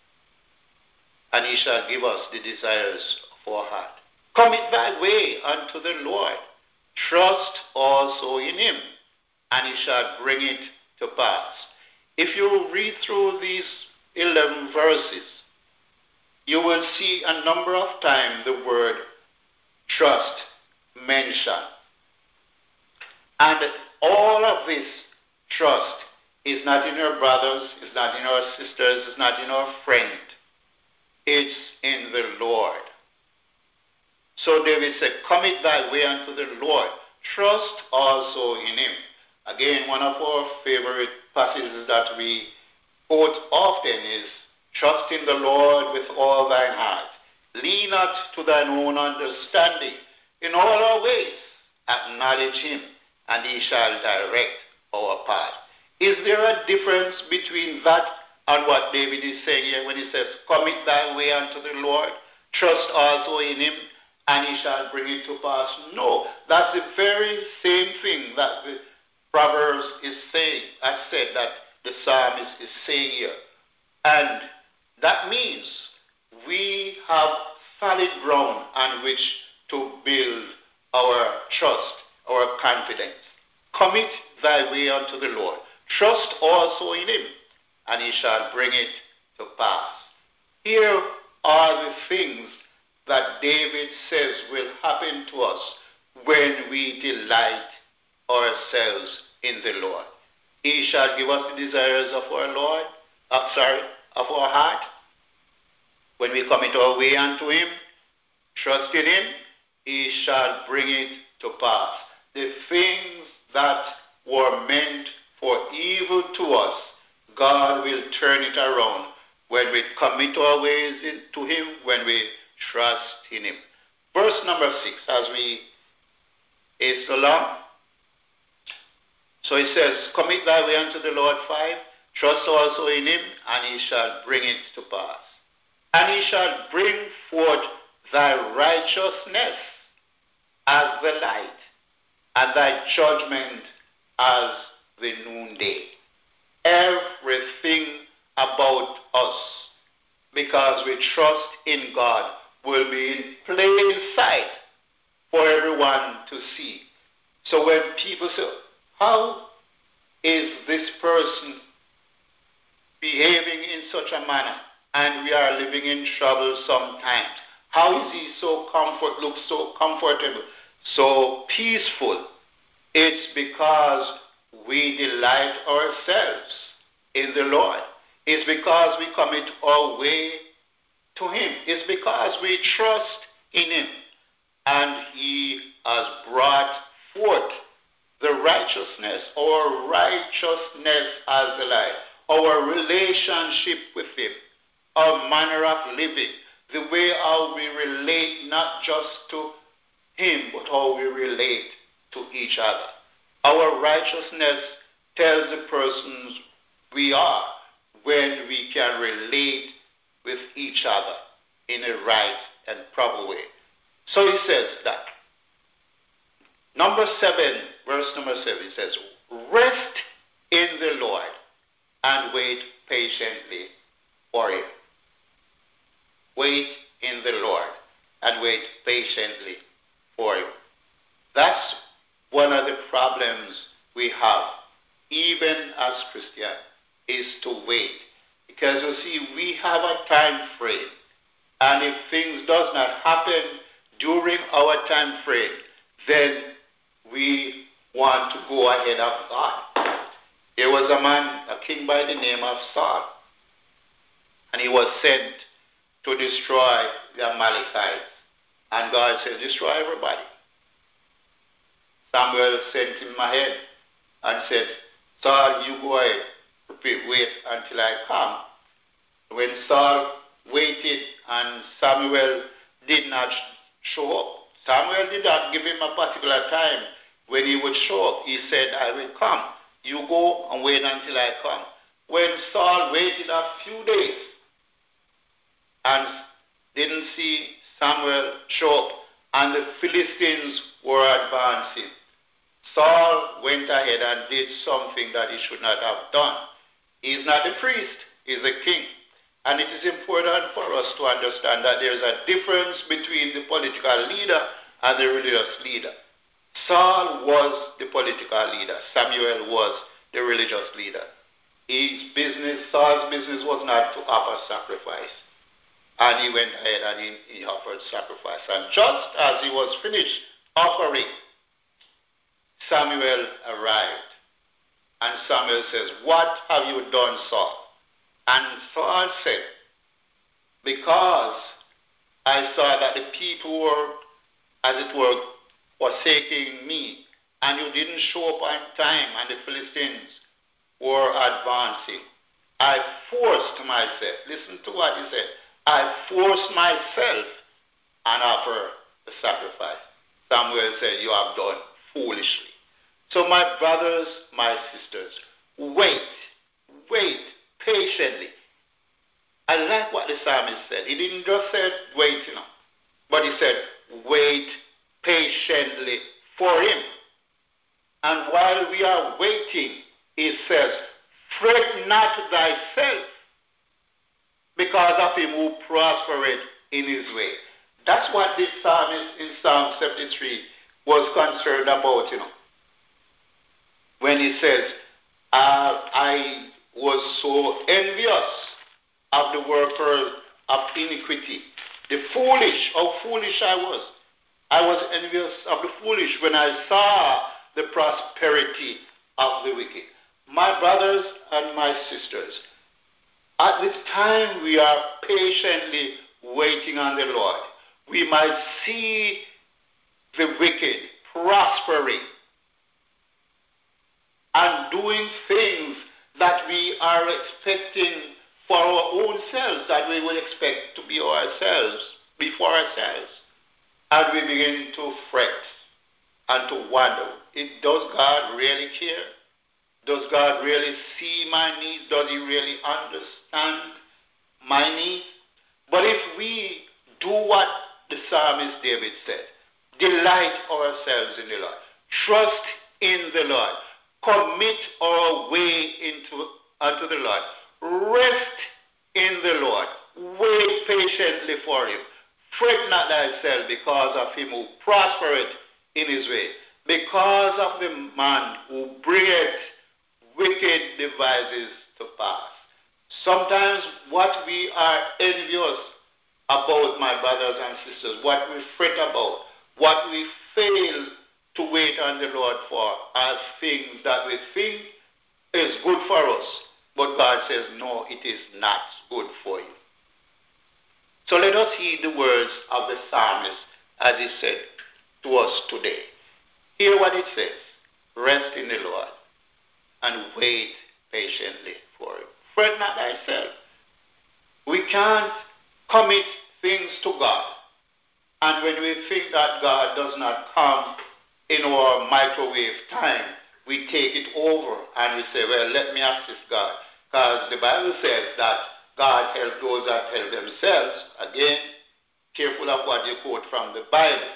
and He shall give us the desires of our heart. Commit thy way unto the Lord. Trust also in Him, and He shall bring it to pass. If you read through these 11 verses, you will see a number of times the word trust mentioned. And all of this trust is not in our brothers, it's not in our sisters, it's not in our friend. It's in the Lord. So David said, commit thy way unto the Lord. Trust also in Him. Again, one of our favorite passages that we quote often is, trust in the Lord with all thine heart. Lean not to thine own understanding. In all our ways acknowledge Him, and He shall direct our path. Is there a difference between that and what David is saying here when he says, commit thy way unto the Lord, trust also in Him, and He shall bring it to pass? No, that's the very same thing that the Proverbs is saying. I said that the psalmist is saying here. And that means we have solid ground on which to build our trust, our confidence. Commit thy way unto the Lord. Trust also in Him, and He shall bring it to pass. Here are the things that David says will happen to us when we delight ourselves in the Lord. He shall give us the desires of our of our heart. When we commit our way unto Him, trust in Him, He shall bring it to pass. The things that were meant for evil to us, God will turn it around when we commit our ways to Him, when we trust in Him. Verse number 6, as we haste along. So it says, commit thy way unto the Lord, 5, trust also in Him, and He shall bring it to pass. And He shall bring forth thy righteousness as the light, and thy judgment as the noonday. Everything about us, because we trust in God, will be in plain sight for everyone to see. So when people say, how is this person behaving in such a manner? And we are living in trouble sometimes. How is he look so comfortable, so peaceful? It's because we delight ourselves in the Lord. It's because we commit our way to Him. It's because we trust in Him. And He has brought forth the righteousness, our righteousness as the light, our relationship with Him, our manner of living, the way how we relate not just to Him, but how we relate to each other. Our righteousness tells the persons we are when we can relate with each other in a right and proper way. So he says that. Verse number 7, it says, rest in the Lord and wait patiently for Him. Wait in the Lord and wait patiently for Him. That's one of the problems we have, even as Christians, is to wait. Because you see, we have a time frame. And if things does not happen during our time frame, then we want to go ahead of God. There was a man, a king by the name of Saul. And he was sent to destroy the Amalekites. And God said, destroy everybody. Samuel sent him ahead and said, Saul, you go ahead, wait until I come. When Saul waited and Samuel did not show up, Samuel did not give him a particular time when he would show up. He said, I will come. You go and wait until I come. When Saul waited a few days and didn't see Samuel show up, and the Philistines were advancing, Saul went ahead and did something that he should not have done. He is not a priest, he is a king. And it is important for us to understand that there is a difference between the political leader and the religious leader. Saul was the political leader. Samuel was the religious leader. Saul's business was not to offer sacrifice. And he went ahead and he offered sacrifice. And just as he was finished offering, Samuel arrived. And Samuel says, what have you done, Saul? And Saul said, because I saw that the people were, as it were, forsaking me, and you didn't show up on time, and the Philistines were advancing, I forced myself, listen to what he said, I forced myself and offer the sacrifice. Samuel said, you have done foolishly. So my brothers, my sisters, wait patiently. I like what the psalmist said. He didn't just say wait, but he said wait patiently for him. And while we are waiting, he says, fret not thyself because of him who prospereth in his way. That's what this psalmist in Psalm 73 was concerned about, when he says, I was so envious of the workers of iniquity. The foolish, how foolish I was. I was envious of the foolish when I saw the prosperity of the wicked. My brothers and my sisters, at this time we are patiently waiting on the Lord. We might see the wicked prospering and doing things that we are expecting for our own selves, that we would expect to be ourselves, before ourselves. And we begin to fret and to wonder, does God really care? Does God really see my needs? Does he really understand my needs? But if we do what the psalmist David said, delight ourselves in the Lord, trust in the Lord, commit our way unto the Lord, rest in the Lord, wait patiently for him, fret not thyself because of him who prospereth in his way, because of the man who bringeth wicked devices to pass. Sometimes what we are envious about, my brothers and sisters, what we fret about, what we fail to wait on the Lord for, are things that we think is good for us. But God says, no, it is not good for you. So let us heed the words of the psalmist as he said to us today. Hear what it says. Rest in the Lord and wait patiently for him. Fret not thyself. We can't commit things to God. And when we think that God does not come in our microwave time, we take it over and we say, well, let me assist God. Because the Bible says that God helps those that help themselves. Again, careful of what you quote from the Bible.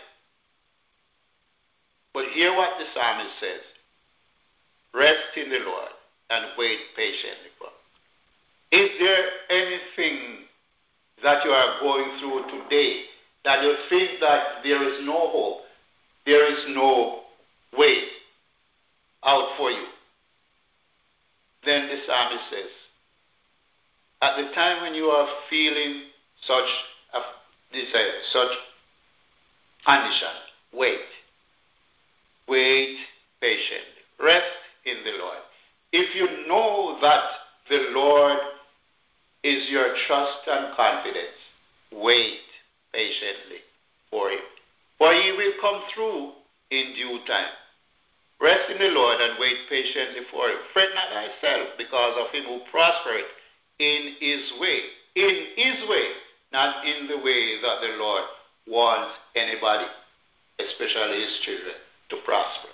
But hear what the psalmist says. Rest in the Lord and wait patiently for him. Is there anything that you are going through today that you think that there is no hope, there is no way out for you? Then the psalmist says, at the time when you are feeling such desire, such condition, wait. Wait patiently. Rest in the Lord. If you know that the Lord is your trust and confidence, wait patiently for him. For he will come through in due time. Rest in the Lord and wait patiently for him. Fret not thyself because of him who prospereth in his way. In his way, not in the way that the Lord wants anybody. especially his children, to prosper.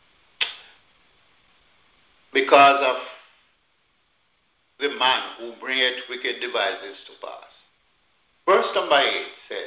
Because of the man who bringeth wicked devices to pass. Verse number 8 says,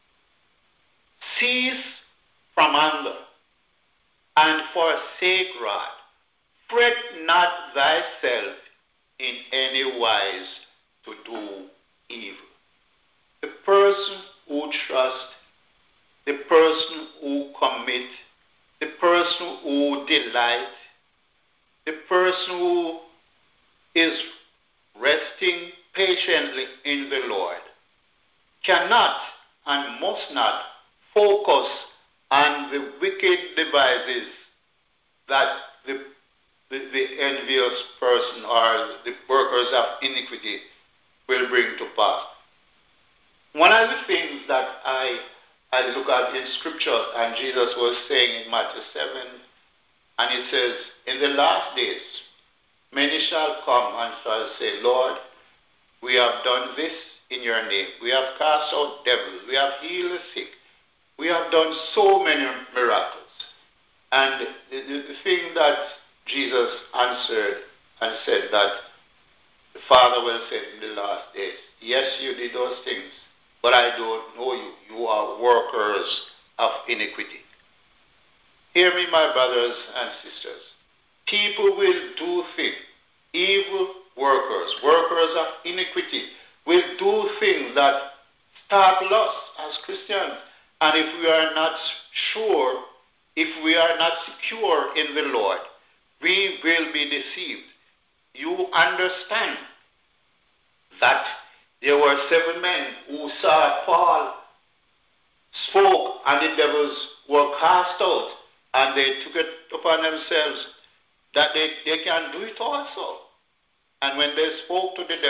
cease from anger, and forsake wrath. Fret not thyself in any wise to do evil. The person who trusts, the person who commits, the person who delights, the person who is resting patiently in the Lord cannot and must not focus on the wicked devices that the envious person or the workers of iniquity will bring to pass. One of the things that I look at in Scripture, and Jesus was saying in Matthew 7, and it says, in the last days, many shall come and shall say, Lord, we have done this in your name. We have cast out devils. We have healed the sick. We have done so many miracles. And the thing that Jesus answered and said that the Father will say in the last days, yes, you did those things, but I don't know you. You are workers of iniquity. Hear me, my brothers and sisters. People will do things. Evil workers, workers of iniquity, will do things that startle us as Christians. And if we are not sure, if we are not secure in the Lord, we will be deceived. You understand that there were 7 men who saw Paul spoke and the devils were cast out, and they took it upon themselves that they can do it also. And when they spoke to the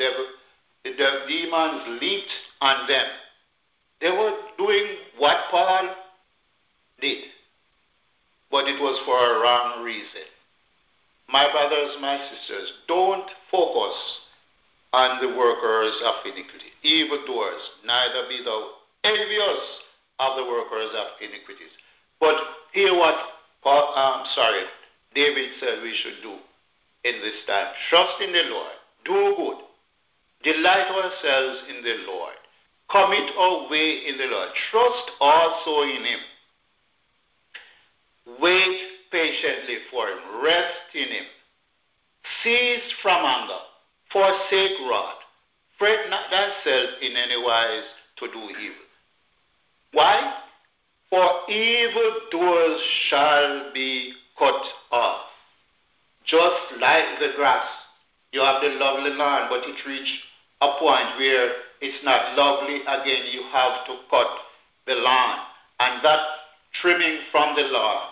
demons leaped on them. They were doing what Paul did, but it was for a wrong reason. My brothers, my sisters, don't focus on the workers of iniquity, evildoers, neither be thou envious of the workers of iniquities. But hear what David said we should do in this time. Trust in the Lord, do good, delight ourselves in the Lord, commit our way in the Lord, trust also in him, wait patiently for him, rest in him, cease from anger, forsake wrath, fret not thyself in any wise to do evil. Why? For evildoers shall be cut off. Just like the grass, you have the lovely lawn, but it reaches a point where it's not lovely again. You have to cut the lawn, and that trimming from the lawn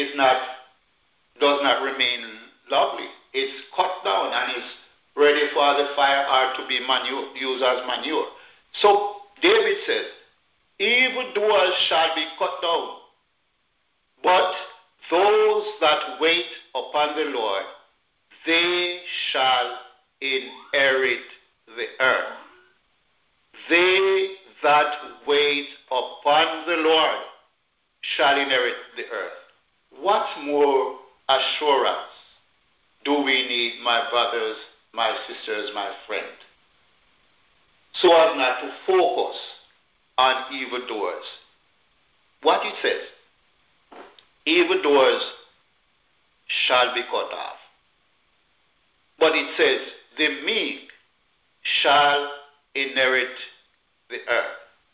does not remain lovely. It's cut down and it's ready for the fire or to be used as manure. So David says, evildoers shall be cut down, but those that wait upon the Lord, they shall inherit the earth. They that wait upon the Lord shall inherit the earth. What more assurance do we need, my brothers, my sisters, my friend, so as not to focus on evildoers? What it says, evildoers shall be cut off. But it says, the meek shall inherit the earth.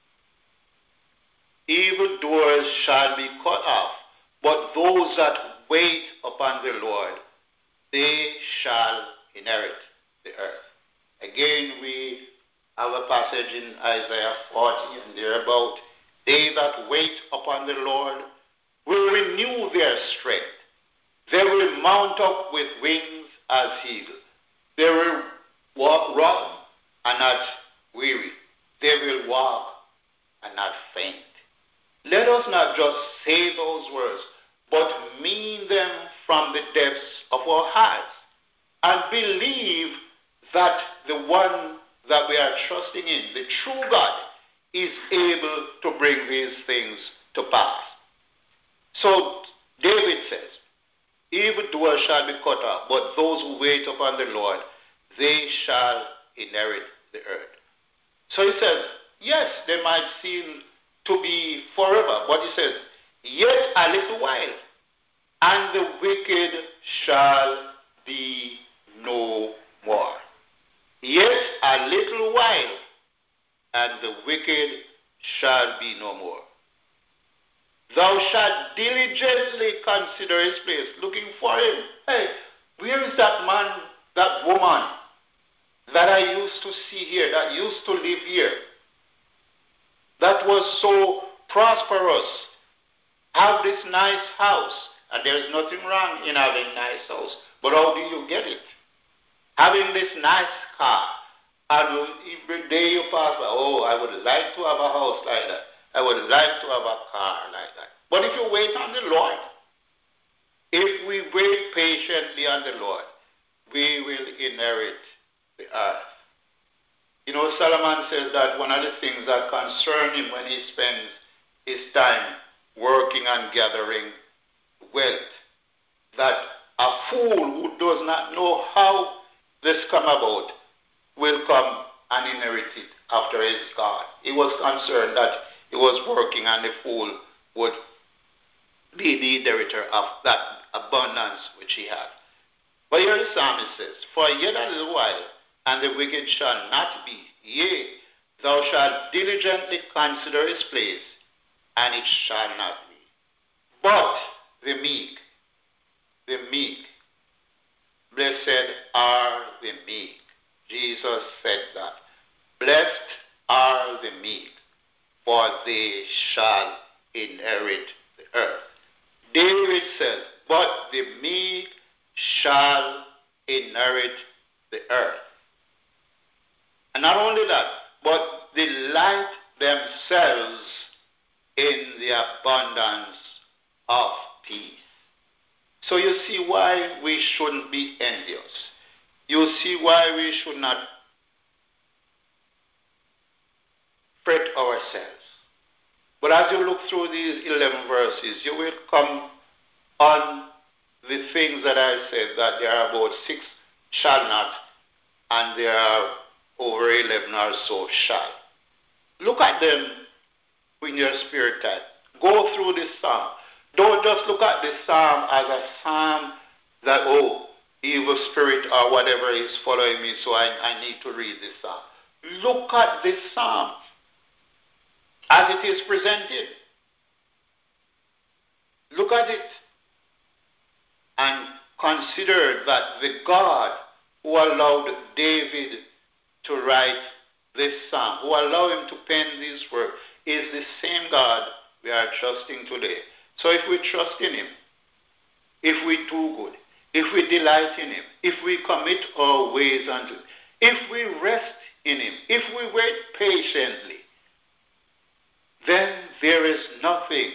Evildoers shall be cut off, but those that wait upon the Lord, they shall inherit the earth. Again, we have a passage in Isaiah 40 and thereabout. They that wait upon the Lord will renew their strength. They will mount up with wings as eagles. They will run and not weary. They will walk and not faint. Let us not just say those words, but mean them from the depths of our hearts and believe that the one that we are trusting in, the true God, is able to bring these things to pass. So David says, evildoers shall be cut off, but those who wait upon the Lord, they shall inherit the earth. So he says, yes, they might seem to be forever, but he says, yet a little while, and the wicked shall be no more. Yet a little while, and the wicked shall be no more. Thou shalt diligently consider his place, looking for him. Hey, where is that man, that woman that I used to see here, that used to live here, that was so prosperous, have this nice house, and there's nothing wrong in having a nice house, but how do you get it? Having this nice car, and every day you pass by, oh, I would like to have a house like that. I would like to have a car like that. But if you wait on the Lord, if we wait patiently on the Lord, we will inherit the earth. You know, Solomon says that one of the things that concern him when he spends his time working and gathering wealth, that a fool who does not know how this come about will come and inherit it after his God. He was concerned that he was working and the fool would be the inheritor of that abundance which he had. But here the psalmist says, for yet a little while, and the wicked shall not be. Yea, thou shalt diligently consider his place, and it shall not be. But the meek, blessed are the meek. Jesus said that. Blessed are the meek, for they shall inherit the earth. David says, but the meek shall inherit the earth. And not only that, but delight themselves in the abundance of peace. So you see why we shouldn't be envious. You see why we should not fret ourselves. But as you look through these 11 verses, you will come on the things that I said, that there are about 6 shall not, and there are over 11 or so shall. Look at them in your spirit time. Go through this psalm. Don't just look at this psalm as a psalm that, oh, evil spirit or whatever is following me, so I need to read this psalm. Look at this psalm as it is presented. Look at it and consider that the God who allowed David to write this psalm, who allowed him to pen these words, is the same God we are trusting today. So if we trust in him, if we do good, if we delight in him, if we commit our ways unto him, if we rest in him, if we wait patiently, then there is nothing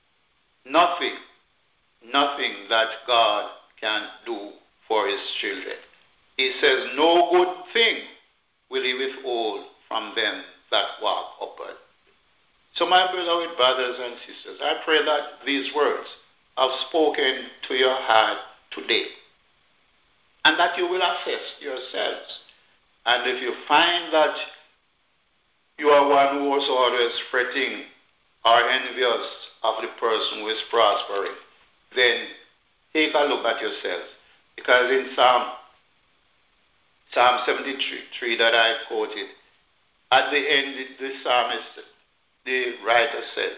that God can do for his children. He says, no good thing will he withhold from them that walk upward. So my beloved brothers and sisters, I pray that these words have spoken to your heart today, and that you will assess yourselves. And if you find that you are one who is always fretting or envious of the person who is prospering, then take a look at yourselves. Because in Psalm 73 that I quoted, at the end, the psalmist, the writer said,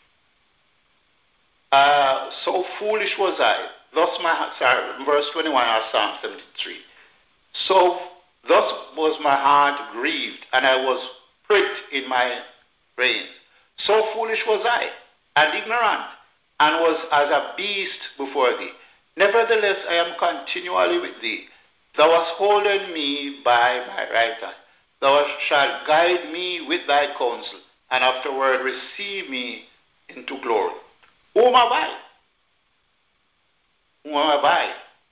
so foolish was I, verse 21 of Psalm 73. So thus was my heart grieved, and I was pricked in my reins. So foolish was I, and ignorant, and was as a beast before thee. Nevertheless, I am continually with thee. Thou hast holden me by my right hand. Thou shalt guide me with thy counsel, and afterward receive me into glory. Whom have I? Whom have I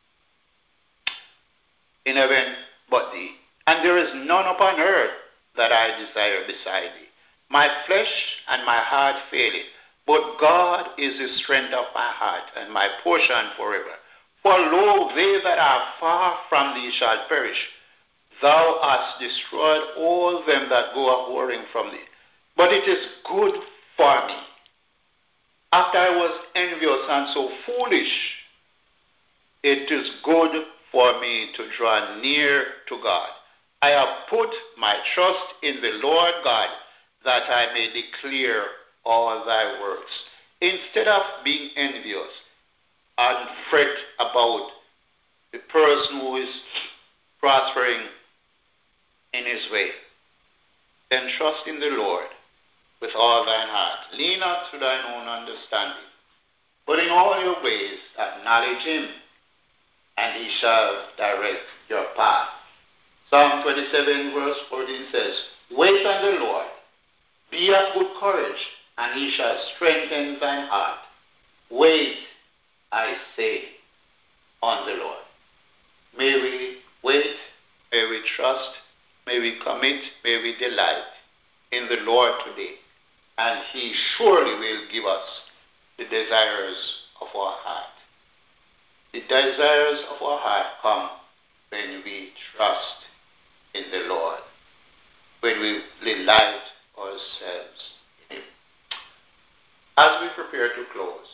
in heaven but thee? And there is none upon earth that I desire beside thee. My flesh and my heart faileth, But God is the strength of my heart and my portion forever. For lo, they that are far from thee shall perish. Thou hast destroyed all them that go a-whoring from thee. But it is good for me. After I was envious and so foolish, it is good for me to draw near to God. I have put my trust in the Lord God, that I may declare all thy works. Instead of being envious and fret about the person who is prospering in his way, then trust in the Lord with all thine heart. Lean not to thine own understanding, but in all your ways acknowledge him, and he shall direct your path. Psalm 27 verse 14 says, wait on the Lord, be of good courage, and he shall strengthen thine heart. Wait, I say, on the Lord. May we wait, may we trust, may we commit, may we delight in the Lord today, and he surely will give us the desires of our heart. The desires of our heart come when we trust in the Lord, when we delight ourselves in him. As we prepare to close,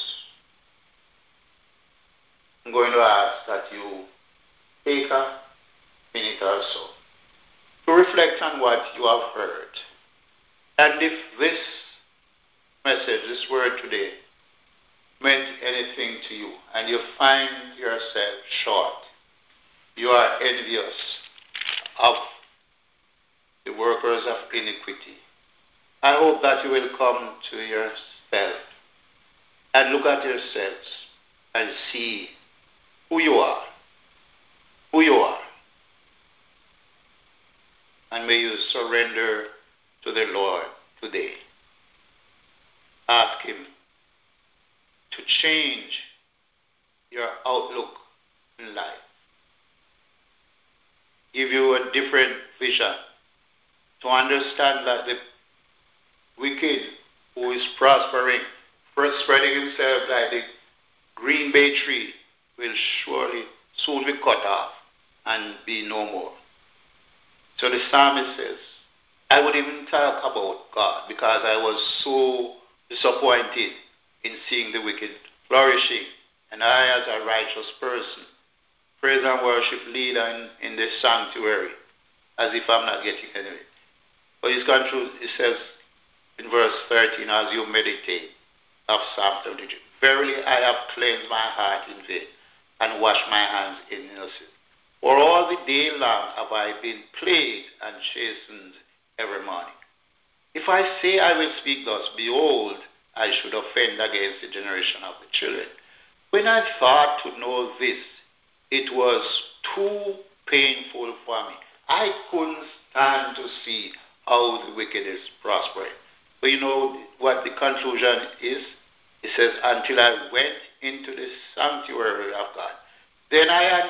I'm going to ask that you take a minute or so to reflect on what you have heard. And if this message, this word today, meant anything to you, and you find yourself short, you are envious of the workers of iniquity, I hope that you will come to yourself and look at yourselves and see who you are. Who you are. And may you surrender to the Lord today. Ask him to change your outlook in life. Give you a different vision to understand that the wicked who is prospering, spreading himself like the green bay tree, will surely soon be cut off and be no more. So the psalmist says, I would even talk about God because I was so disappointed in seeing the wicked flourishing, and I, as a righteous person, praise and worship leader in the sanctuary, as if I'm not getting anywhere. But it's gone through, it says in verse 13, as you meditate of Psalm 33, verily I have cleansed my heart in vain and washed my hands in innocence. For all the day long have I been plagued and chastened every morning. If I say I will speak thus, behold, I should offend against the generation of the children. When I thought to know this, it was too painful for me. I couldn't stand to see how the wicked is prospering. But you know what the conclusion is? It says, until I went into the sanctuary of God, then I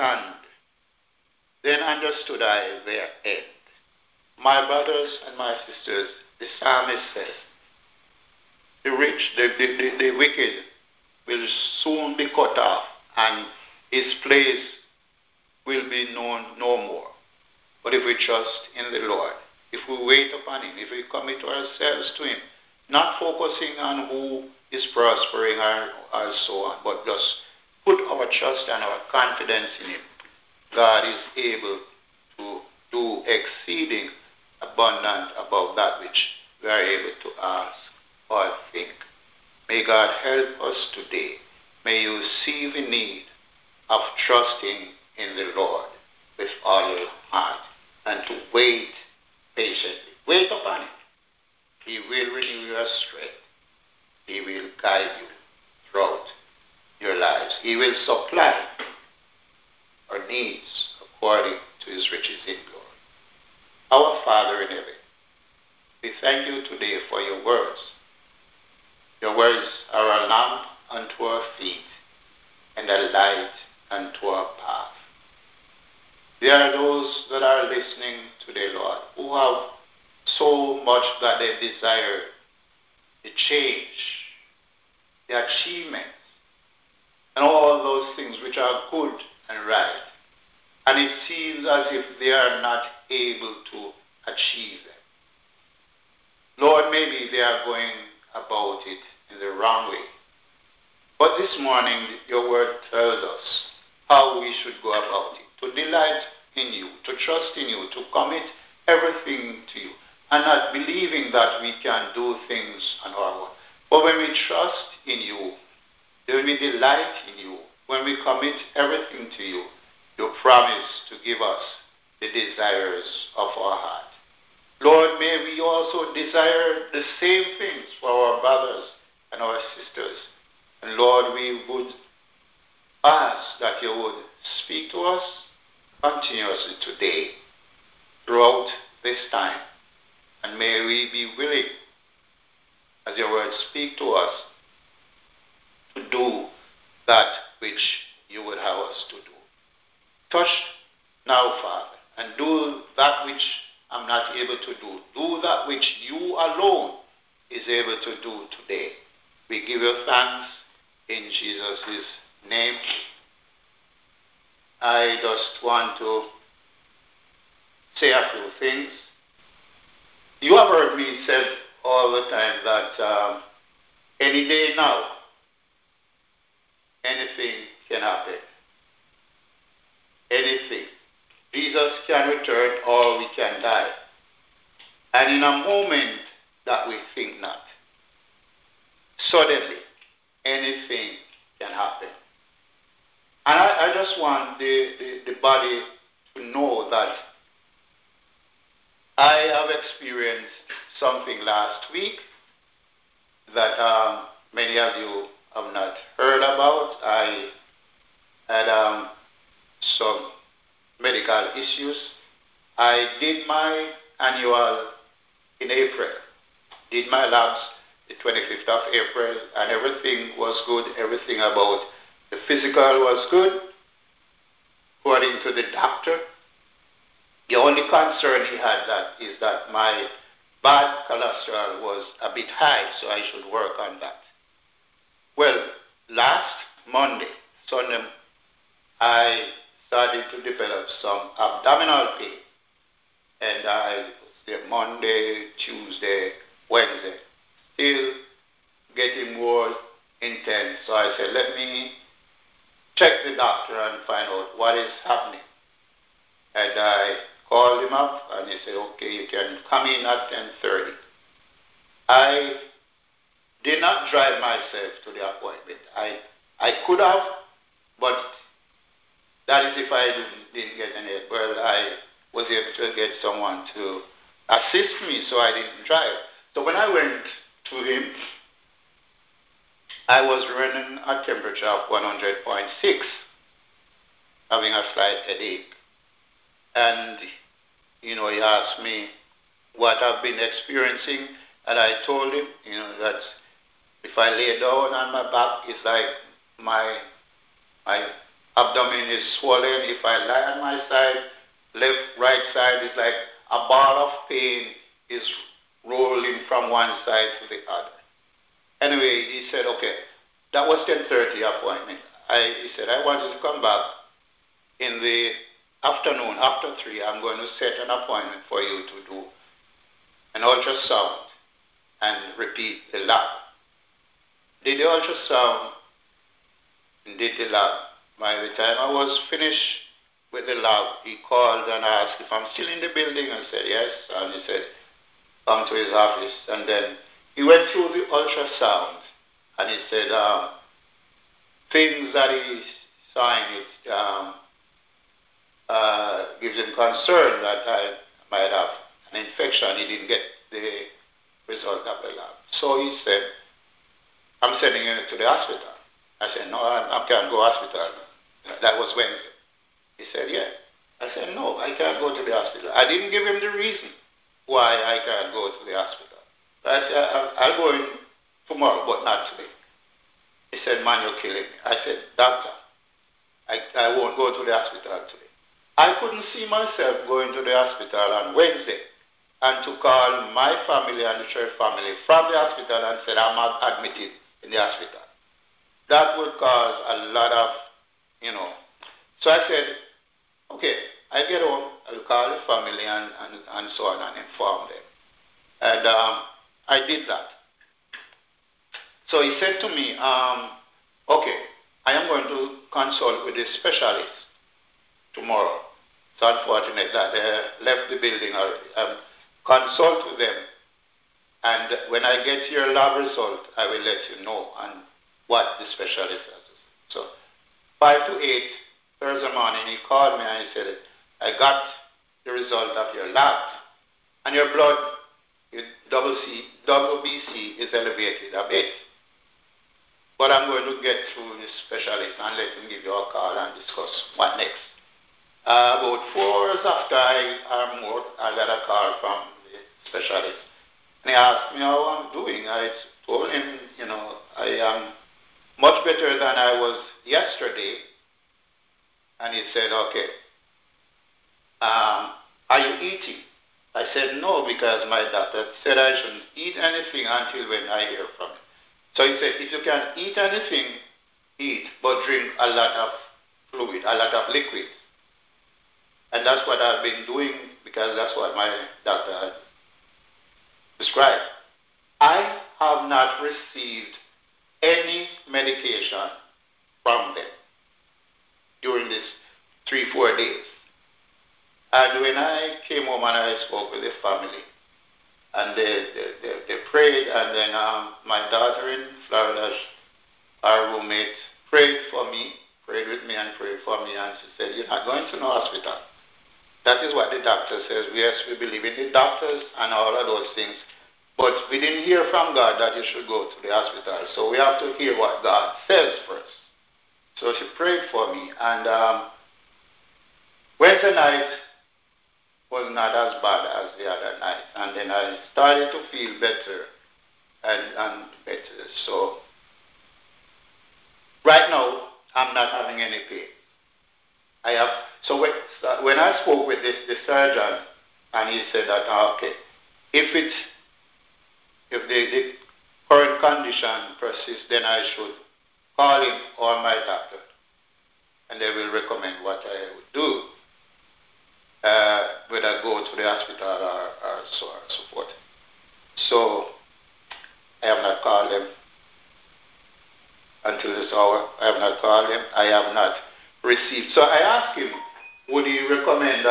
understood I their end. My brothers and my sisters, the psalmist says, the rich, the wicked will soon be cut off, and his place will be known no more. But if we trust in the Lord, if we wait upon him, if we commit ourselves to him, not focusing on who is prospering or so on, but just put our trust and our confidence in him, God is able to do exceeding abundant above that which we are able to ask or think. May God help us today. May you see the need of trusting in the Lord with all your heart and to wait patiently. Wait upon him. He will renew your strength. He will guide you throughout your lives. He will supply our needs according to his riches in glory. Our Father in heaven, we thank you today for your words. Your words are a lamp unto our feet and a light unto our path. There are those that are listening today, Lord, who have so much that they desire the change the achievements, and all those things which are good and right. And it seems as if they are not able to achieve them. Lord, maybe they are going about it in the wrong way. But this morning, your word tells us how we should go about it. To delight in you, to trust in you, to commit everything to you, and not believing that we can do things on our own. But when we trust in you, when we delight in you, when we commit everything to you, you promise to give us the desires of our heart. Lord, may we also desire the same things for our brothers and our sisters. And Lord, we would ask that you would speak to us continuously today, throughout this time. And may we be willing, as your words speak to us, to do that which you would have us to do. Touch now, Father, and do that which I'm not able to do. Do that which you alone is able to do today. We give you thanks in Jesus' name. I just want to say a few things. You have heard me say all the time that any day now, anything can happen. Anything. Jesus can return or we can die. And in a moment that we think not, suddenly anything can happen. And I just want the body to know that I have experienced something last week that many of you have not heard about. I had some medical issues. I did my annual in April. Did my labs the 25th of April, and everything was good. Everything about the physical was good, according to the doctor. The only concern he had is that my bad cholesterol was a bit high, so I should work on that. Well, last Sunday, I started to develop some abdominal pain. And I was Monday, Tuesday, Wednesday, still getting more intense. So I said, let me check the doctor and find out what is happening. And I called him up and he said, okay, you can come in at 10:30. I did not drive myself to the appointment. I could have, but that is if I didn't get any help. Well, I was able to get someone to assist me, so I didn't drive. So when I went to him, I was running a temperature of 100.6, having a slight headache. And, he asked me what I've been experiencing, and I told him, that if I lay down on my back, it's like my abdomen is swollen. If I lie on my side, right side, is like a ball of pain is rolling from one side to the other. Anyway, he said, okay, that was 10:30 appointment. He said, I want you to come back in the afternoon, after 3, I'm going to set an appointment for you to do an ultrasound and repeat the lab. Did the ultrasound and did the lab. By the time I was finished with the lab, he called and asked if I'm still in the building. I said yes, and he said come to his office. And then he went through the ultrasound and he said things that he saw in it gives him concern that I might have an infection. He didn't get the result of the lab. So he said, I'm sending you to the hospital. I said, no, I can't go to the hospital. That was Wednesday. He said, yeah. I said, no, I can't go to the hospital. I didn't give him the reason why I can't go to the hospital. I said, I'll go in tomorrow, but not today. He said, man, you're killing me. I said, doctor, I won't go to the hospital today. I couldn't see myself going to the hospital on Wednesday and to call my family and the church family from the hospital and said, I'm admitted in the hospital. that would cause a lot of, So I said, okay, I get home, I'll call the family and so on and inform them. And I did that. So he said to me, okay, I am going to consult with the specialist tomorrow. It's unfortunate that they left the building already. Consult with them. And when I get your lab result, I will let you know on what the specialist has. So 5 to 8 Thursday morning, he called me and he said, I got the result of your lab. And your blood, your WBC is elevated a bit. But I'm going to get through the specialist and let him give you a call and discuss what next. About 4 hours after I got a call from the specialist. And he asked me how I'm doing. I told him, I am much better than I was yesterday. And he said, okay, are you eating? I said, no, because my doctor said I shouldn't eat anything until when I hear from him. So he said, if you can't eat anything, eat, but drink a lot of fluid, a lot of liquid. And that's what I've been doing because that's what my doctor had prescribed. I have not received any medication from them during these 3-4 days. And when I came home and I spoke with the family, and they prayed, and then my daughter in Florida, our roommate, prayed with me and prayed for me, and she said, you're not going to no hospital. That is what the doctor says. Yes, we believe in the doctors and all of those things, but we didn't hear from God that you should go to the hospital. So we have to hear what God says first. So she prayed for me, and Wednesday night was not as bad as the other night, and then I started to feel better and better. So right now, I'm not having any pain. When I spoke with the surgeon, and he said that, okay, if the current condition persists, then I should call him or my doctor, and they will recommend what I would do, whether go to the hospital or so on and so forth. So I have not called them until this hour. I have not called him. I have not received. So I asked him, would he recommend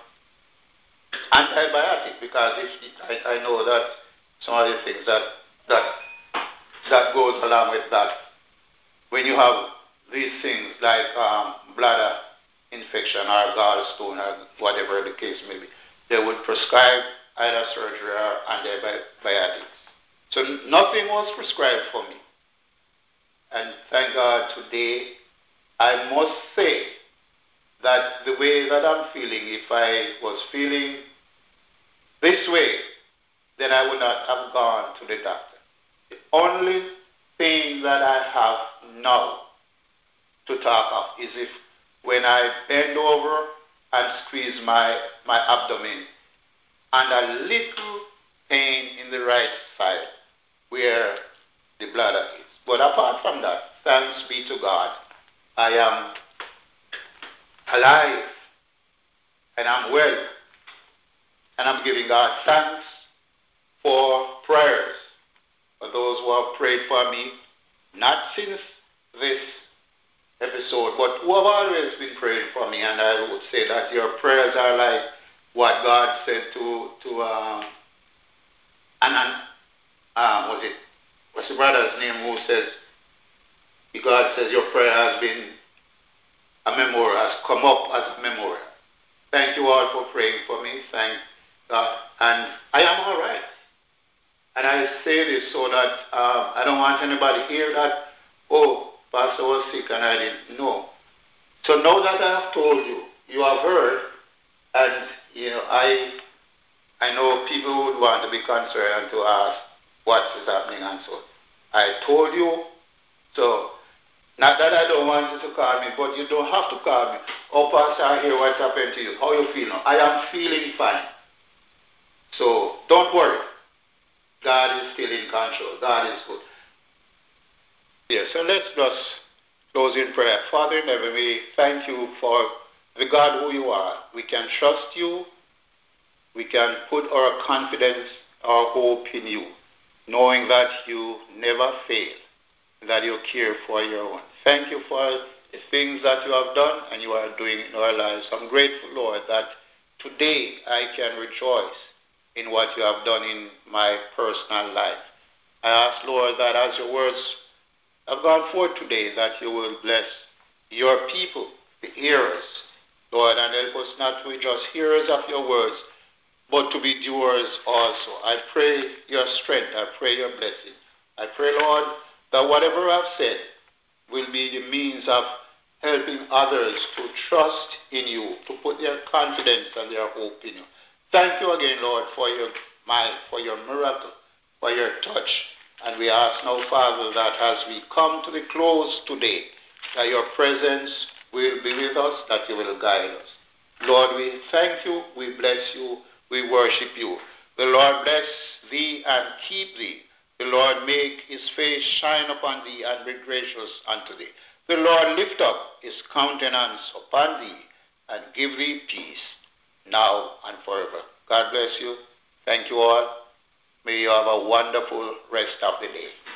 antibiotic? Because I know that some of the things that goes along with that. When you have these things like bladder infection or gallstone or whatever the case may be, they would prescribe either surgery or antibiotics. So nothing was prescribed for me. And thank God today, I must say that the way that I'm feeling, if I was feeling this way, then I would not have gone to the doctor. The only thing that I have now to talk of is if when I bend over and squeeze my abdomen and a little pain in the right side where the bladder is. But apart from that, thanks be to God, I am alive and I'm well. And I'm giving God thanks for prayers, for those who have prayed for me, not since this episode, but who have always been praying for me. And I would say that your prayers are like what God said to what's the brother's name who says, God says your prayer has been a memorial, has come up as a memorial. Thank you all for praying for me. Thank God. And I am all right. And I say this so that I don't want anybody to hear that, oh, Pastor was sick and I didn't know. So now that I have told you, you have heard, and I know people would want to be concerned and to ask what is happening and so. I told you, so not that I don't want you to call me, but you don't have to call me. Oh, Pastor, I hear what's happened to you. How you feel now? I am feeling fine. So don't worry. God is still in control. God is good. Yes, so let's just close in prayer. Father in heaven, we thank you for the God who you are. We can trust you. We can put our confidence, our hope in you, knowing that you never fail, that you care for your own. Thank you for the things that you have done and you are doing in our lives. I'm grateful, Lord, that today I can rejoice in what you have done in my personal life. I ask, Lord, that as your words have gone forth today, that you will bless your people, the hearers, Lord, and help us not to be just hearers of your words, but to be doers also. I pray your strength. I pray your blessing. I pray, Lord, that whatever I've said will be the means of helping others to trust in you, to put their confidence and their hope in you. Thank you again, Lord, for your miracle, for your touch. And we ask now, Father, that as we come to the close today, that your presence will be with us, that you will guide us. Lord, we thank you, we bless you, we worship you. The Lord bless thee and keep thee. The Lord make his face shine upon thee and be gracious unto thee. The Lord lift up his countenance upon thee and give thee peace, now and forever. God bless you. Thank you all. May you have a wonderful rest of the day.